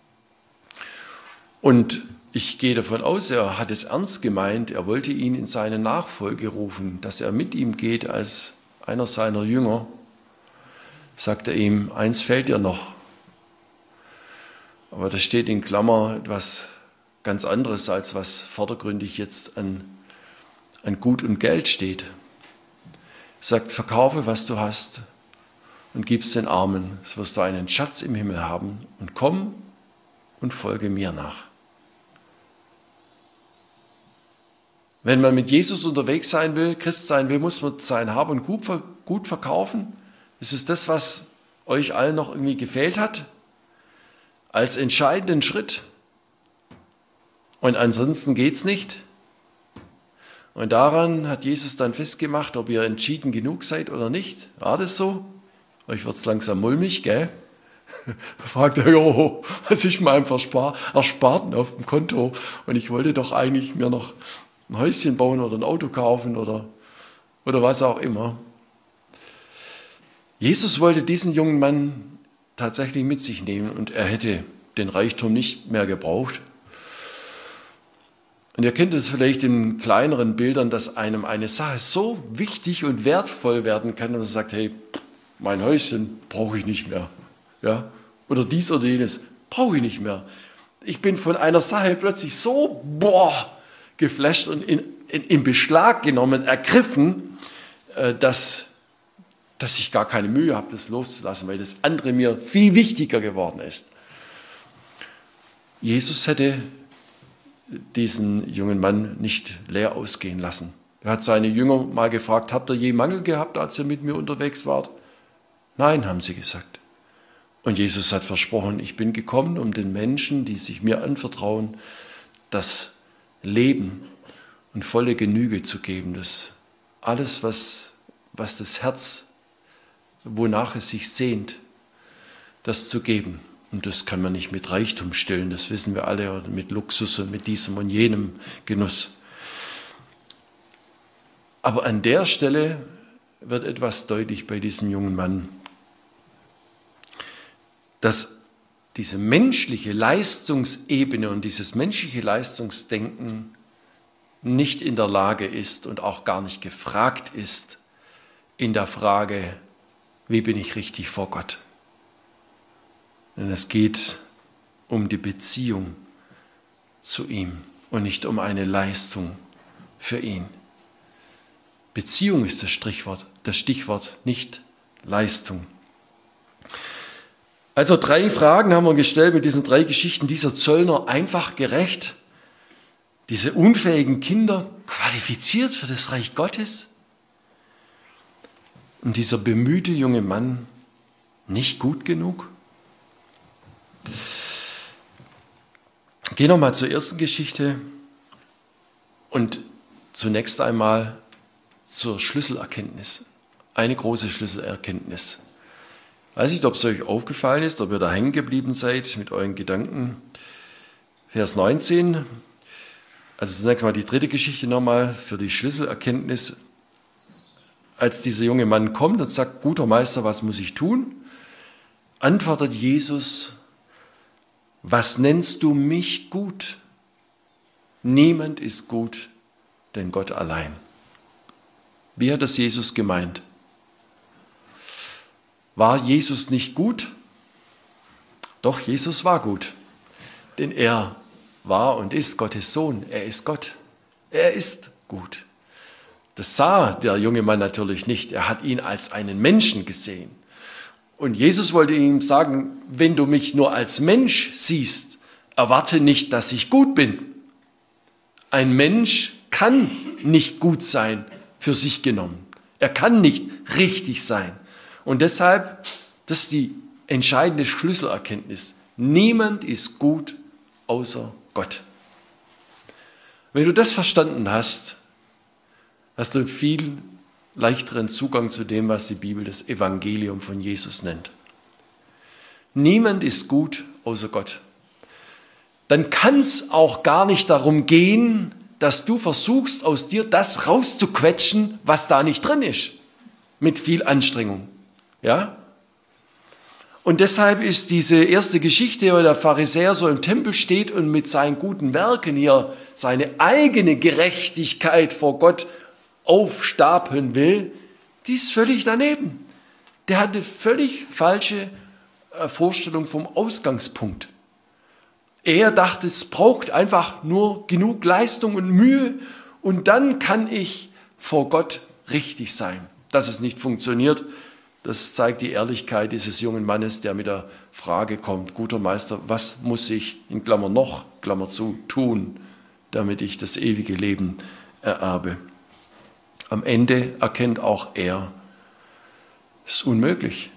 Speaker 1: und ich gehe davon aus, er hat es ernst gemeint, er wollte ihn in seine Nachfolge rufen, dass er mit ihm geht als einer seiner Jünger, sagt er ihm, eins fehlt dir noch. Aber da steht in Klammer etwas ganz anderes, als was vordergründig jetzt an, an Gut und Geld steht. Er sagt, verkaufe, was du hast und gib's den Armen, so wirst du einen Schatz im Himmel haben und komm und folge mir nach. Wenn man mit Jesus unterwegs sein will, Christ sein will, muss man sein Hab und Gut verkaufen. Ist es das, was euch allen noch irgendwie gefehlt hat? Als entscheidenden Schritt. Und ansonsten geht es nicht. Und daran hat Jesus dann festgemacht, ob ihr entschieden genug seid oder nicht. War das so? Euch wird es langsam mulmig, gell? Da fragt er, oh, was ist meinem Ersparten auf dem Konto? Und ich wollte doch eigentlich mir noch ein Häuschen bauen oder ein Auto kaufen oder, oder was auch immer. Jesus wollte diesen jungen Mann tatsächlich mit sich nehmen und er hätte den Reichtum nicht mehr gebraucht. Und ihr kennt es vielleicht in kleineren Bildern, dass einem eine Sache so wichtig und wertvoll werden kann, dass man sagt, hey, mein Häuschen brauche ich nicht mehr. Ja? Oder dies oder jenes brauche ich nicht mehr. Ich bin von einer Sache plötzlich so, boah, geflasht und in, in, in Beschlag genommen, ergriffen, äh, dass, dass ich gar keine Mühe habe, das loszulassen, weil das andere mir viel wichtiger geworden ist. Jesus hätte diesen jungen Mann nicht leer ausgehen lassen. Er hat seine Jünger mal gefragt, habt ihr je Mangel gehabt, als ihr mit mir unterwegs wart? Nein, haben sie gesagt. Und Jesus hat versprochen, ich bin gekommen, um den Menschen, die sich mir anvertrauen, das Leben und volle Genüge zu geben, das alles, was, was das Herz, wonach es sich sehnt, das zu geben. Und das kann man nicht mit Reichtum stillen, das wissen wir alle, oder mit Luxus und mit diesem und jenem Genuss. Aber an der Stelle wird etwas deutlich bei diesem jungen Mann, dass diese menschliche Leistungsebene und dieses menschliche Leistungsdenken nicht in der Lage ist und auch gar nicht gefragt ist in der Frage, wie bin ich richtig vor Gott? Denn es geht um die Beziehung zu ihm und nicht um eine Leistung für ihn. Beziehung ist das Stichwort, das Stichwort, nicht Leistung. Also drei Fragen haben wir gestellt mit diesen drei Geschichten. Dieser Zöllner einfach gerecht, diese unfähigen Kinder qualifiziert für das Reich Gottes und dieser bemühte junge Mann nicht gut genug. Gehen wir mal zur ersten Geschichte und zunächst einmal zur Schlüsselerkenntnis. Eine große Schlüsselerkenntnis. Ich weiß nicht, ob es euch aufgefallen ist, ob ihr da hängen geblieben seid mit euren Gedanken. Vers neunzehn, also zunächst mal die dritte Geschichte nochmal für die Schlüsselerkenntnis. Als dieser junge Mann kommt und sagt, guter Meister, was muss ich tun? Antwortet Jesus, was nennst du mich gut? Niemand ist gut, denn Gott allein. Wie hat das Jesus gemeint? War Jesus nicht gut? Doch, Jesus war gut, denn er war und ist Gottes Sohn. Er ist Gott. Er ist gut. Das sah der junge Mann natürlich nicht. Er hat ihn als einen Menschen gesehen. Und Jesus wollte ihm sagen, wenn du mich nur als Mensch siehst, erwarte nicht, dass ich gut bin. Ein Mensch kann nicht gut sein für sich genommen. Er kann nicht richtig sein. Und deshalb, das ist die entscheidende Schlüsselerkenntnis. Niemand ist gut außer Gott. Wenn du das verstanden hast, hast du einen viel leichteren Zugang zu dem, was die Bibel das Evangelium von Jesus nennt. Niemand ist gut außer Gott. Dann kann es auch gar nicht darum gehen, dass du versuchst, aus dir das rauszuquetschen, was da nicht drin ist, mit viel Anstrengung. Ja? Und deshalb ist diese erste Geschichte, wo der Pharisäer so im Tempel steht und mit seinen guten Werken hier seine eigene Gerechtigkeit vor Gott aufstapeln will, die ist völlig daneben. Der hat eine völlig falsche Vorstellung vom Ausgangspunkt. Er dachte, es braucht einfach nur genug Leistung und Mühe und dann kann ich vor Gott richtig sein. Dass es nicht funktioniert, das zeigt die Ehrlichkeit dieses jungen Mannes, der mit der Frage kommt, guter Meister, was muss ich, in Klammer noch, Klammer zu, tun, damit ich das ewige Leben ererbe. Am Ende erkennt auch er, es ist unmöglich.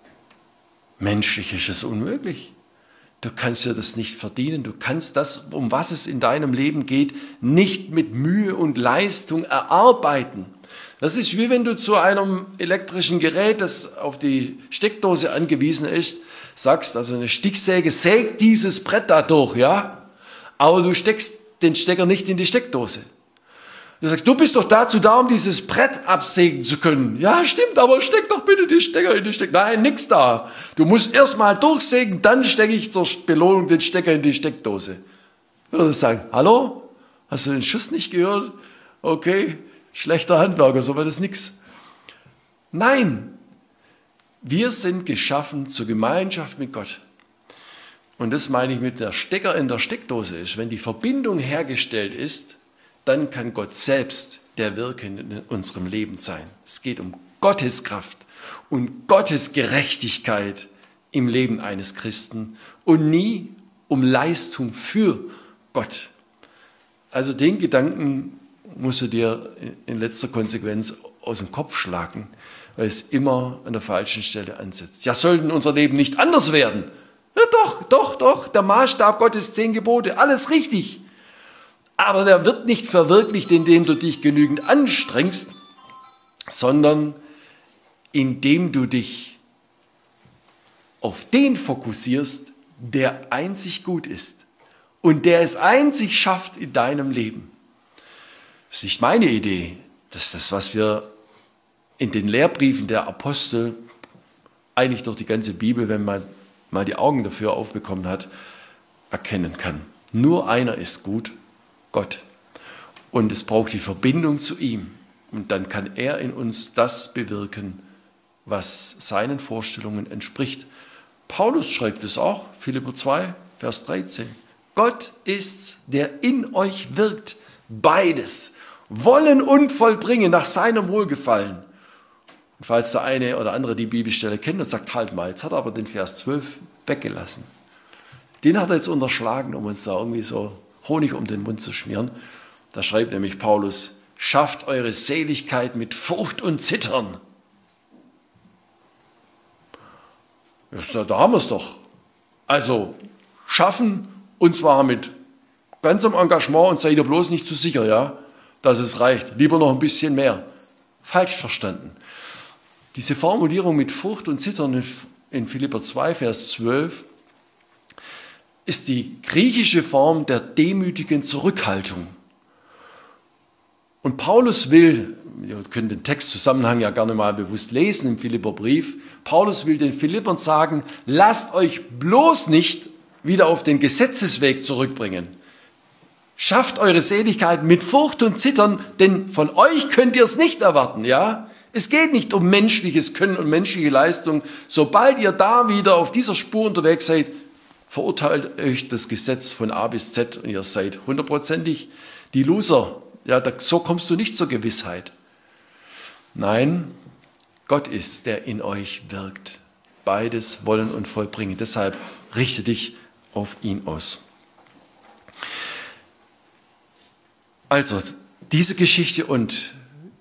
Speaker 1: Menschlich ist es unmöglich. Du kannst dir das nicht verdienen. Du kannst das, um was es in deinem Leben geht, nicht mit Mühe und Leistung erarbeiten. Das ist wie wenn du zu einem elektrischen Gerät, das auf die Steckdose angewiesen ist, sagst, also eine Stichsäge sägt dieses Brett da durch, ja? Aber du steckst den Stecker nicht in die Steckdose. Du sagst, du bist doch dazu da, um dieses Brett absägen zu können. Ja, stimmt, aber steck doch bitte die Stecker in die Steckdose. Nein, nix da. Du musst erst mal durchsägen, dann stecke ich zur Belohnung den Stecker in die Steckdose. Ich würde sagen, hallo? Hast du den Schuss nicht gehört? Okay, schlechter Handwerker, so war das nix. Nein, wir sind geschaffen zur Gemeinschaft mit Gott. Und das meine ich mit der Stecker in der Steckdose ist. Wenn die Verbindung hergestellt ist, dann kann Gott selbst der Wirkende in unserem Leben sein. Es geht um Gottes Kraft und Gottes Gerechtigkeit im Leben eines Christen und nie um Leistung für Gott. Also den Gedanken musst du dir in letzter Konsequenz aus dem Kopf schlagen, weil es immer an der falschen Stelle ansetzt. Ja, sollten unser Leben nicht anders werden? Ja, doch, doch, doch, der Maßstab Gottes, zehn Gebote, alles richtig. Aber der wird nicht verwirklicht, indem du dich genügend anstrengst, sondern indem du dich auf den fokussierst, der einzig gut ist und der es einzig schafft in deinem Leben. Das ist nicht meine Idee, das ist das, was wir in den Lehrbriefen der Apostel, eigentlich durch die ganze Bibel, wenn man mal die Augen dafür aufbekommen hat, erkennen kann. Nur einer ist gut, Gott. Und es braucht die Verbindung zu ihm. Und dann kann er in uns das bewirken, was seinen Vorstellungen entspricht. Paulus schreibt es auch, Philipper zwei, Vers dreizehn. Gott ist's, der in euch wirkt, beides, wollen und vollbringen nach seinem Wohlgefallen. Und falls der eine oder andere die Bibelstelle kennt und sagt, halt mal, jetzt hat er aber den Vers zwölf weggelassen. Den hat er jetzt unterschlagen, um uns da irgendwie so Honig um den Mund zu schmieren. Da schreibt nämlich Paulus, schafft eure Seligkeit mit Furcht und Zittern. Ja, da haben wir es doch. Also schaffen, und zwar mit ganzem Engagement, und seid ihr bloß nicht zu sicher, ja, dass es reicht. Lieber noch ein bisschen mehr. Falsch verstanden. Diese Formulierung mit Furcht und Zittern in Philipper zwei, Vers zwölf, ist die griechische Form der demütigen Zurückhaltung. Und Paulus will, ihr könnt den Textzusammenhang ja gerne mal bewusst lesen im Philipperbrief, Paulus will den Philippern sagen, lasst euch bloß nicht wieder auf den Gesetzesweg zurückbringen. Schafft eure Seligkeit mit Furcht und Zittern, denn von euch könnt ihr es nicht erwarten, ja? Es geht nicht um menschliches Können und menschliche Leistung. Sobald ihr da wieder auf dieser Spur unterwegs seid, verurteilt euch das Gesetz von A bis Z und ihr seid hundertprozentig die Loser. Ja, da, so kommst du nicht zur Gewissheit. Nein, Gott ist, der in euch wirkt. Beides wollen und vollbringen. Deshalb richte dich auf ihn aus. Also, diese Geschichte und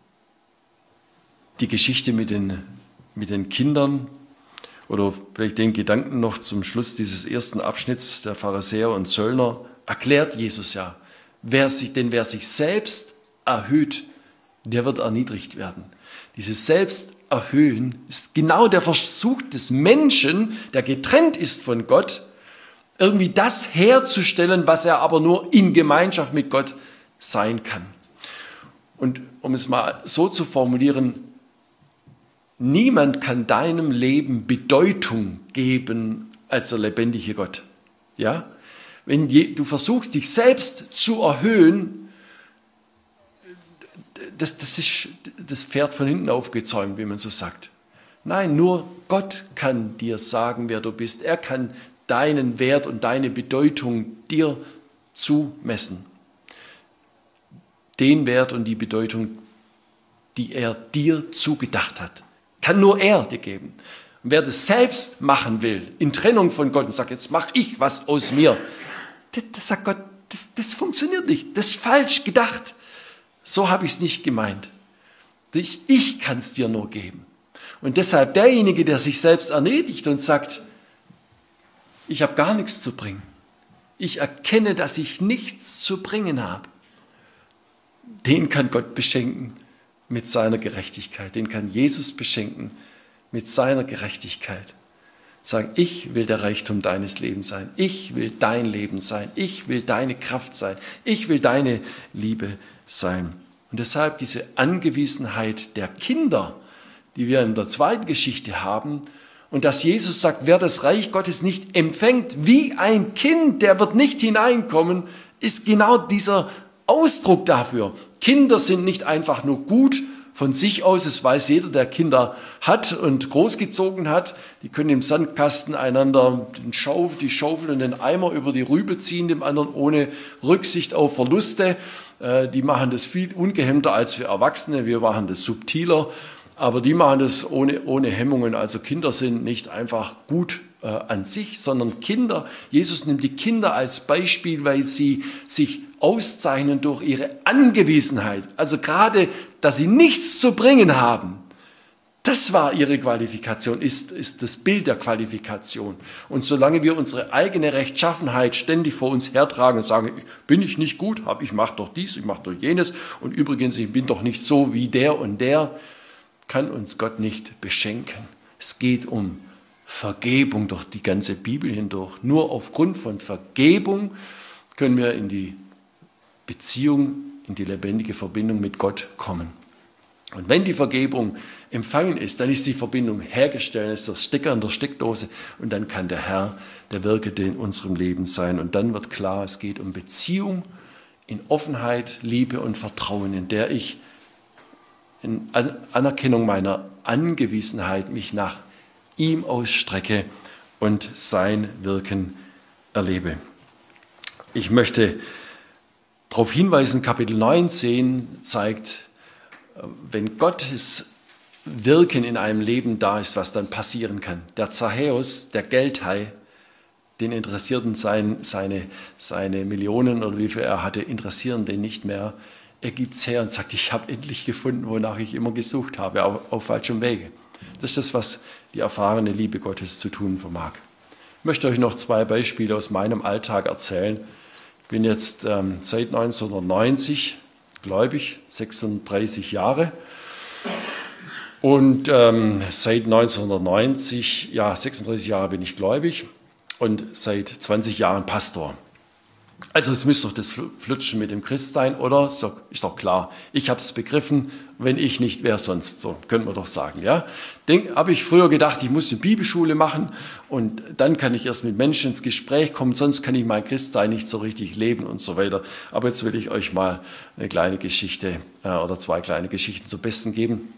Speaker 1: die Geschichte mit den, mit den Kindern oder vielleicht den Gedanken noch zum Schluss dieses ersten Abschnitts der Pharisäer und Zöllner erklärt Jesus ja. Wer sich, denn wer sich selbst erhöht, der wird erniedrigt werden. Dieses Selbsterhöhen ist genau der Versuch des Menschen, der getrennt ist von Gott, irgendwie das herzustellen, was er aber nur in Gemeinschaft mit Gott sein kann. Und um es mal so zu formulieren, niemand kann deinem Leben Bedeutung geben als der lebendige Gott. Ja? Wenn du versuchst, dich selbst zu erhöhen, das, das ist das Pferd von hinten aufgezäumt, wie man so sagt. Nein, nur Gott kann dir sagen, wer du bist. Er kann deinen Wert und deine Bedeutung dir zumessen. Den Wert und die Bedeutung, die er dir zugedacht hat, kann nur er dir geben. Und wer das selbst machen will, in Trennung von Gott und sagt, jetzt mache ich was aus mir, das, das sagt Gott, das, das funktioniert nicht, das ist falsch gedacht. So habe ich es nicht gemeint. Ich, ich kann es dir nur geben. Und deshalb derjenige, der sich selbst erledigt und sagt, ich habe gar nichts zu bringen. Ich erkenne, dass ich nichts zu bringen habe. Den kann Gott beschenken mit seiner Gerechtigkeit. Den kann Jesus beschenken mit seiner Gerechtigkeit. Sagen, ich will der Reichtum deines Lebens sein. Ich will dein Leben sein. Ich will deine Kraft sein. Ich will deine Liebe sein. Und deshalb diese Angewiesenheit der Kinder, die wir in der zweiten Geschichte haben, und dass Jesus sagt, wer das Reich Gottes nicht empfängt wie ein Kind, der wird nicht hineinkommen, ist genau dieser Ausdruck dafür. Kinder sind nicht einfach nur gut von sich aus, das weiß jeder, der Kinder hat und großgezogen hat. Die können im Sandkasten einander den Schaufel, die Schaufel und den Eimer über die Rübe ziehen, dem anderen ohne Rücksicht auf Verluste. Die machen das viel ungehemmter als wir Erwachsene, wir machen das subtiler. Aber die machen das ohne, ohne Hemmungen. Also Kinder sind nicht einfach gut äh, an sich, sondern Kinder, Jesus nimmt die Kinder als Beispiel, weil sie sich auszeichnen durch ihre Angewiesenheit. Also gerade, dass sie nichts zu bringen haben. Das war ihre Qualifikation, ist, ist das Bild der Qualifikation. Und solange wir unsere eigene Rechtschaffenheit ständig vor uns hertragen und sagen, bin ich nicht gut, ich mache doch dies, ich mache doch jenes und übrigens, ich bin doch nicht so wie der und der, kann uns Gott nicht beschenken. Es geht um Vergebung durch die ganze Bibel hindurch. Nur aufgrund von Vergebung können wir in die Beziehung, in die lebendige Verbindung mit Gott kommen. Und wenn die Vergebung empfangen ist, dann ist die Verbindung hergestellt, ist der Stecker in der Steckdose und dann kann der Herr der Wirkende in unserem Leben sein. Und dann wird klar, es geht um Beziehung in Offenheit, Liebe und Vertrauen, in der ich in Anerkennung meiner Angewiesenheit mich nach ihm ausstrecke und sein Wirken erlebe. Ich möchte darauf hinweisen, Kapitel neunzehn zeigt, wenn Gottes Wirken in einem Leben da ist, was dann passieren kann. Der Zachäus, der Geldhai, den interessierten sein, seine, seine Millionen oder wie viel er hatte, interessieren den nicht mehr. Er gibt es her und sagt, ich habe endlich gefunden, wonach ich immer gesucht habe, auf, auf falschem Wege. Das ist das, was die erfahrene Liebe Gottes zu tun vermag. Ich möchte euch noch zwei Beispiele aus meinem Alltag erzählen. Ich bin jetzt ähm, seit neunzehnhundertneunzig gläubig, sechsunddreißig Jahre. Und ähm, seit neunzehnhundertneunzig, ja, sechsunddreißig Jahre bin ich gläubig und seit zwanzig Jahren Pastor. Also es müsste doch das Flutschen mit dem Christ sein, oder? Ist doch, ist doch klar. Ich habe es begriffen, wenn ich nicht, wer sonst, so könnte man doch sagen. Ja? Habe ich früher gedacht, ich muss eine Bibelschule machen und dann kann ich erst mit Menschen ins Gespräch kommen, sonst kann ich mein Christsein nicht so richtig leben und so weiter. Aber jetzt will ich euch mal eine kleine Geschichte äh, oder zwei kleine Geschichten zum Besten geben.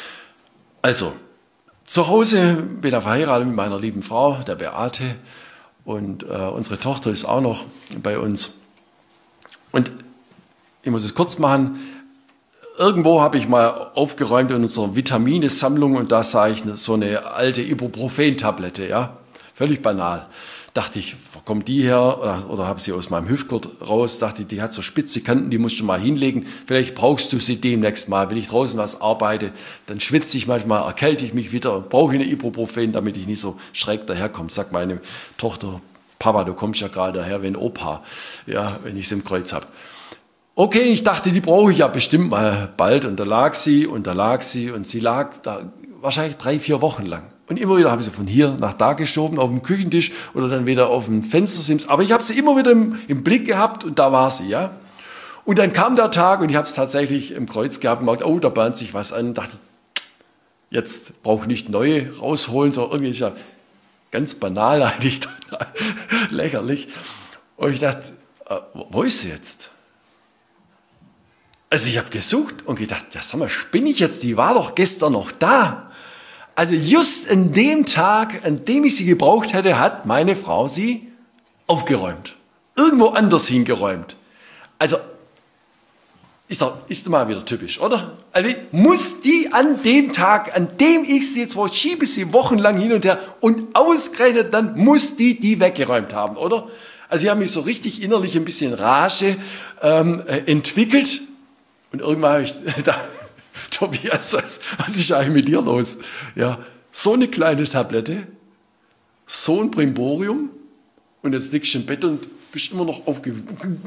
Speaker 1: Also, zu Hause bin ich verheiratet mit meiner lieben Frau, der Beate. und äh, unsere Tochter ist auch noch bei uns. Und ich muss es kurz machen, irgendwo habe ich mal aufgeräumt in unserer Vitaminesammlung und da sah ich so eine alte Ibuprofen-Tablette, ja, völlig banal. Dachte ich, wo kommt die her? Oder, oder habe sie aus meinem Hüftgurt raus. Dachte ich, die hat so spitze Kanten, die musst du mal hinlegen. Vielleicht brauchst du sie demnächst mal. Wenn ich draußen was arbeite, dann schwitze ich manchmal, erkälte ich mich wieder, brauche ich eine Ibuprofen, damit ich nicht so schräg daherkomme. Sagt meine Tochter, Papa, du kommst ja gerade daher wie ein Opa, ja, wenn ich es im Kreuz habe. Okay, ich dachte, die brauche ich ja bestimmt mal bald. Und da lag sie und da lag sie und sie lag da wahrscheinlich drei, vier Wochen lang. Und immer wieder habe ich sie von hier nach da geschoben, auf dem Küchentisch oder dann wieder auf dem Fenstersims. Aber ich habe sie immer wieder im, im Blick gehabt und da war sie, ja. Und dann kam der Tag und ich habe es tatsächlich im Kreuz gehabt und gedacht, oh, da bahnt sich was an. Und dachte, jetzt brauche ich nicht neue rausholen, sondern irgendwie ist ja ganz banal eigentlich, lächerlich. Und ich dachte, wo ist sie jetzt? Also ich habe gesucht und gedacht, ja, sag mal, spinne ich jetzt? Die war doch gestern noch da. Also just an dem Tag, an dem ich sie gebraucht hätte, hat meine Frau sie aufgeräumt. Irgendwo anders hingeräumt. Also ist doch, ist doch mal wieder typisch, oder? Also muss die an dem Tag, an dem ich sie jetzt wo schiebe sie wochenlang hin und her und ausgerechnet dann muss die die weggeräumt haben, oder? Also ich habe mich so richtig innerlich ein bisschen Rage ähm, entwickelt und irgendwann habe ich da Tobias, was, was ist eigentlich mit dir los? Ja, so eine kleine Tablette, so ein Brimborium und jetzt liegst du im Bett und bist immer noch aufgewacht.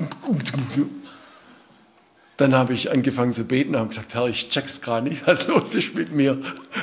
Speaker 1: Dann habe ich angefangen zu beten und habe gesagt, Herr, ich check's gerade nicht, was los ist mit mir.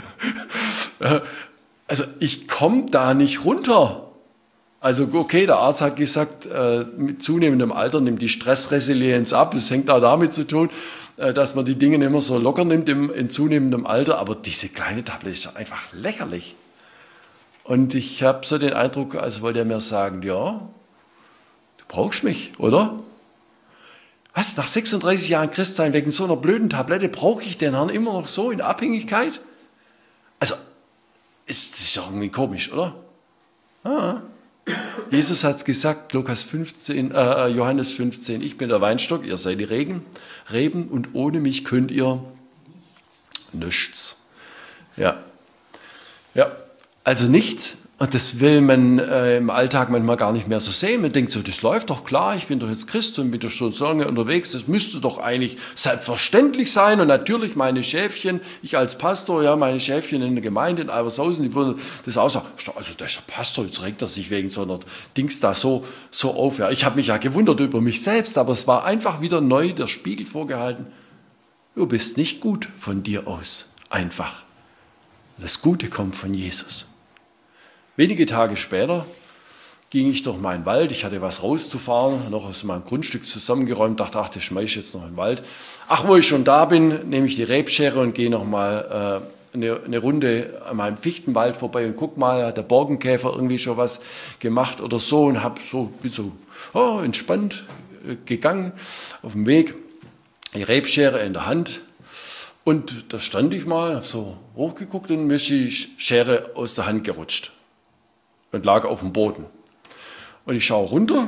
Speaker 1: Also ich komme da nicht runter. Also okay, der Arzt hat gesagt, mit zunehmendem Alter nimmt die Stressresilienz ab. Das hängt auch damit zu tun, dass man die Dinge immer so locker nimmt im, in zunehmendem Alter. Aber diese kleine Tablette ist einfach lächerlich. Und ich habe so den Eindruck, als wollte er mir sagen, ja, du brauchst mich, oder? Was, nach sechsunddreißig Jahren Christsein wegen so einer blöden Tablette brauche ich den Herrn immer noch so in Abhängigkeit? Also, ist, das ist doch irgendwie komisch, oder? Ah. Jesus hat es gesagt, Lukas fünfzehn, äh, Johannes fünfzehn, ich bin der Weinstock, ihr seid die Reben, Reben und ohne mich könnt ihr nichts. Ja, ja, also nicht, und das will man äh, im Alltag manchmal gar nicht mehr so sehen. Man denkt so, das läuft doch klar, ich bin doch jetzt Christ und bin doch schon so lange unterwegs, das müsste doch eigentlich selbstverständlich sein. Und natürlich meine Schäfchen, ich als Pastor, ja, meine Schäfchen in der Gemeinde in Alvershausen, die würden das auch sagen, also der Pastor, jetzt regt er sich wegen so einer Dings da so, so auf. Ja, ich habe mich ja gewundert über mich selbst, aber es war einfach wieder neu der Spiegel vorgehalten. Du bist nicht gut von dir aus, einfach. Das Gute kommt von Jesus. Wenige Tage später ging ich durch meinen Wald. Ich hatte was rauszufahren, noch aus meinem Grundstück zusammengeräumt, dachte, ach, das schmeiß ich jetzt noch in den Wald. Ach, wo ich schon da bin, nehme ich die Rebschere und gehe noch mal äh, eine, eine Runde an meinem Fichtenwald vorbei und guck mal, hat der Borkenkäfer irgendwie schon was gemacht oder so und habe so, bin so oh, entspannt äh, gegangen auf dem Weg, die Rebschere in der Hand. Und da stand ich mal, habe so hochgeguckt und mir ist die Schere aus der Hand gerutscht und lag auf dem Boden. Und ich schaue runter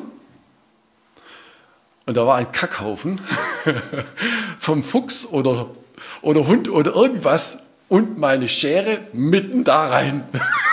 Speaker 1: und da war ein Kackhaufen vom Fuchs oder, oder Hund oder irgendwas und meine Schere mitten da rein.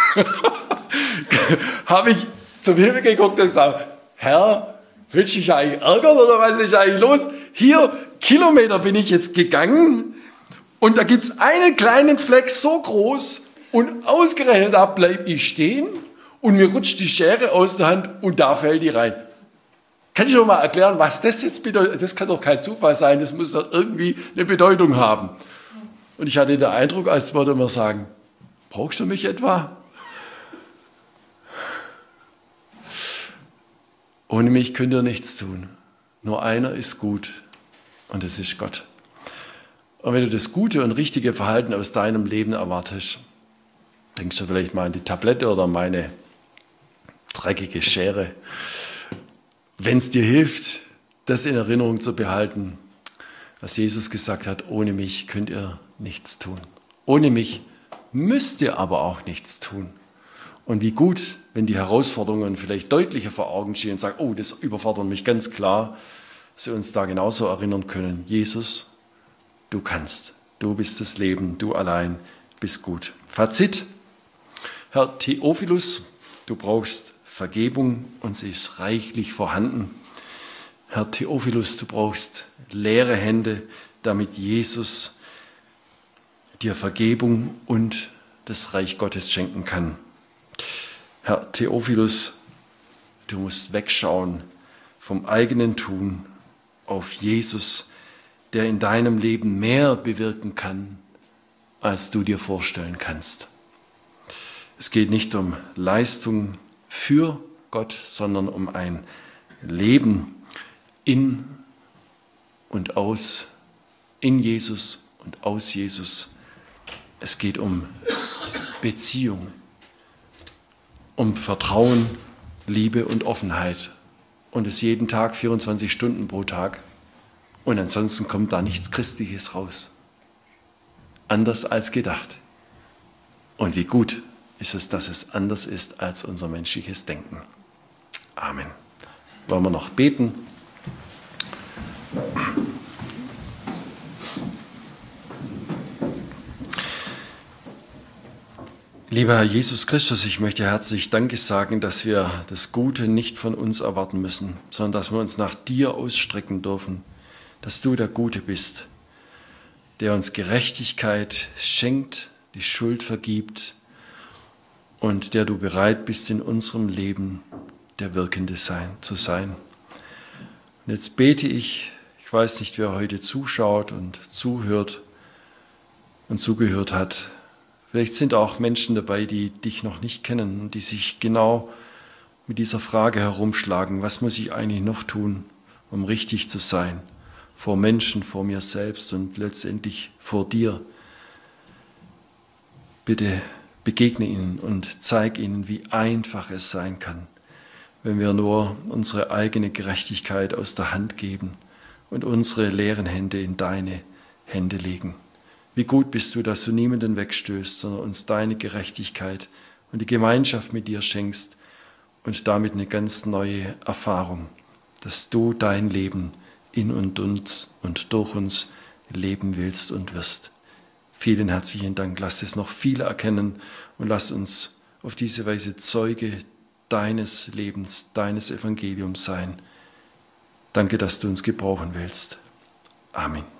Speaker 1: Habe ich zum Himmel geguckt und gesagt, Herr, willst du dich eigentlich ärgern oder was ist eigentlich los? Hier, Kilometer bin ich jetzt gegangen und da gibt es einen kleinen Fleck so groß und ausgerechnet da bleibe ich stehen. Und mir rutscht die Schere aus der Hand und da fällt die rein. Kann ich noch mal erklären, was das jetzt bedeutet? Das kann doch kein Zufall sein, das muss doch irgendwie eine Bedeutung haben. Und ich hatte den Eindruck, als würde man sagen, brauchst du mich etwa? Ohne mich könnt ihr nichts tun. Nur einer ist gut und das ist Gott. Und wenn du das gute und richtige Verhalten aus deinem Leben erwartest, denkst du vielleicht mal an die Tablette oder meine dreckige Schere. Wenn es dir hilft, das in Erinnerung zu behalten, was Jesus gesagt hat, ohne mich könnt ihr nichts tun. Ohne mich müsst ihr aber auch nichts tun. Und wie gut, wenn die Herausforderungen vielleicht deutlicher vor Augen stehen und sagen, oh, das überfordert mich ganz klar, dass wir uns da genauso erinnern können. Jesus, du kannst, du bist das Leben, du allein bist gut. Fazit, Herr Theophilus, du brauchst Vergebung und sie ist reichlich vorhanden. Herr Theophilus, du brauchst leere Hände, damit Jesus dir Vergebung und das Reich Gottes schenken kann. Herr Theophilus, du musst wegschauen vom eigenen Tun auf Jesus, der in deinem Leben mehr bewirken kann, als du dir vorstellen kannst. Es geht nicht um Leistung für Gott, sondern um ein Leben in und aus, in Jesus und aus Jesus. Es geht um Beziehung, um Vertrauen, Liebe und Offenheit. Und es jeden Tag, vierundzwanzig Stunden pro Tag. Und ansonsten kommt da nichts Christliches raus. Anders als gedacht. Und wie gut ist es, dass es anders ist als unser menschliches Denken. Amen. Wollen wir noch beten? Lieber Herr Jesus Christus, ich möchte herzlich Danke sagen, dass wir das Gute nicht von uns erwarten müssen, sondern dass wir uns nach dir ausstrecken dürfen, dass du der Gute bist, der uns Gerechtigkeit schenkt, die Schuld vergibt und der du bereit bist, in unserem Leben der Wirkende sein, zu sein. Und jetzt bete ich, ich weiß nicht, wer heute zuschaut und zuhört und zugehört hat. Vielleicht sind auch Menschen dabei, die dich noch nicht kennen und die sich genau mit dieser Frage herumschlagen, was muss ich eigentlich noch tun, um richtig zu sein, vor Menschen, vor mir selbst und letztendlich vor dir. Bitte begegne ihnen und zeig ihnen, wie einfach es sein kann, wenn wir nur unsere eigene Gerechtigkeit aus der Hand geben und unsere leeren Hände in deine Hände legen. Wie gut bist du, dass du niemanden wegstößt, sondern uns deine Gerechtigkeit und die Gemeinschaft mit dir schenkst und damit eine ganz neue Erfahrung, dass du dein Leben in und uns und durch uns leben willst und wirst. Vielen herzlichen Dank. Lass es noch viele erkennen und lass uns auf diese Weise Zeuge deines Lebens, deines Evangeliums sein. Danke, dass du uns gebrauchen willst. Amen.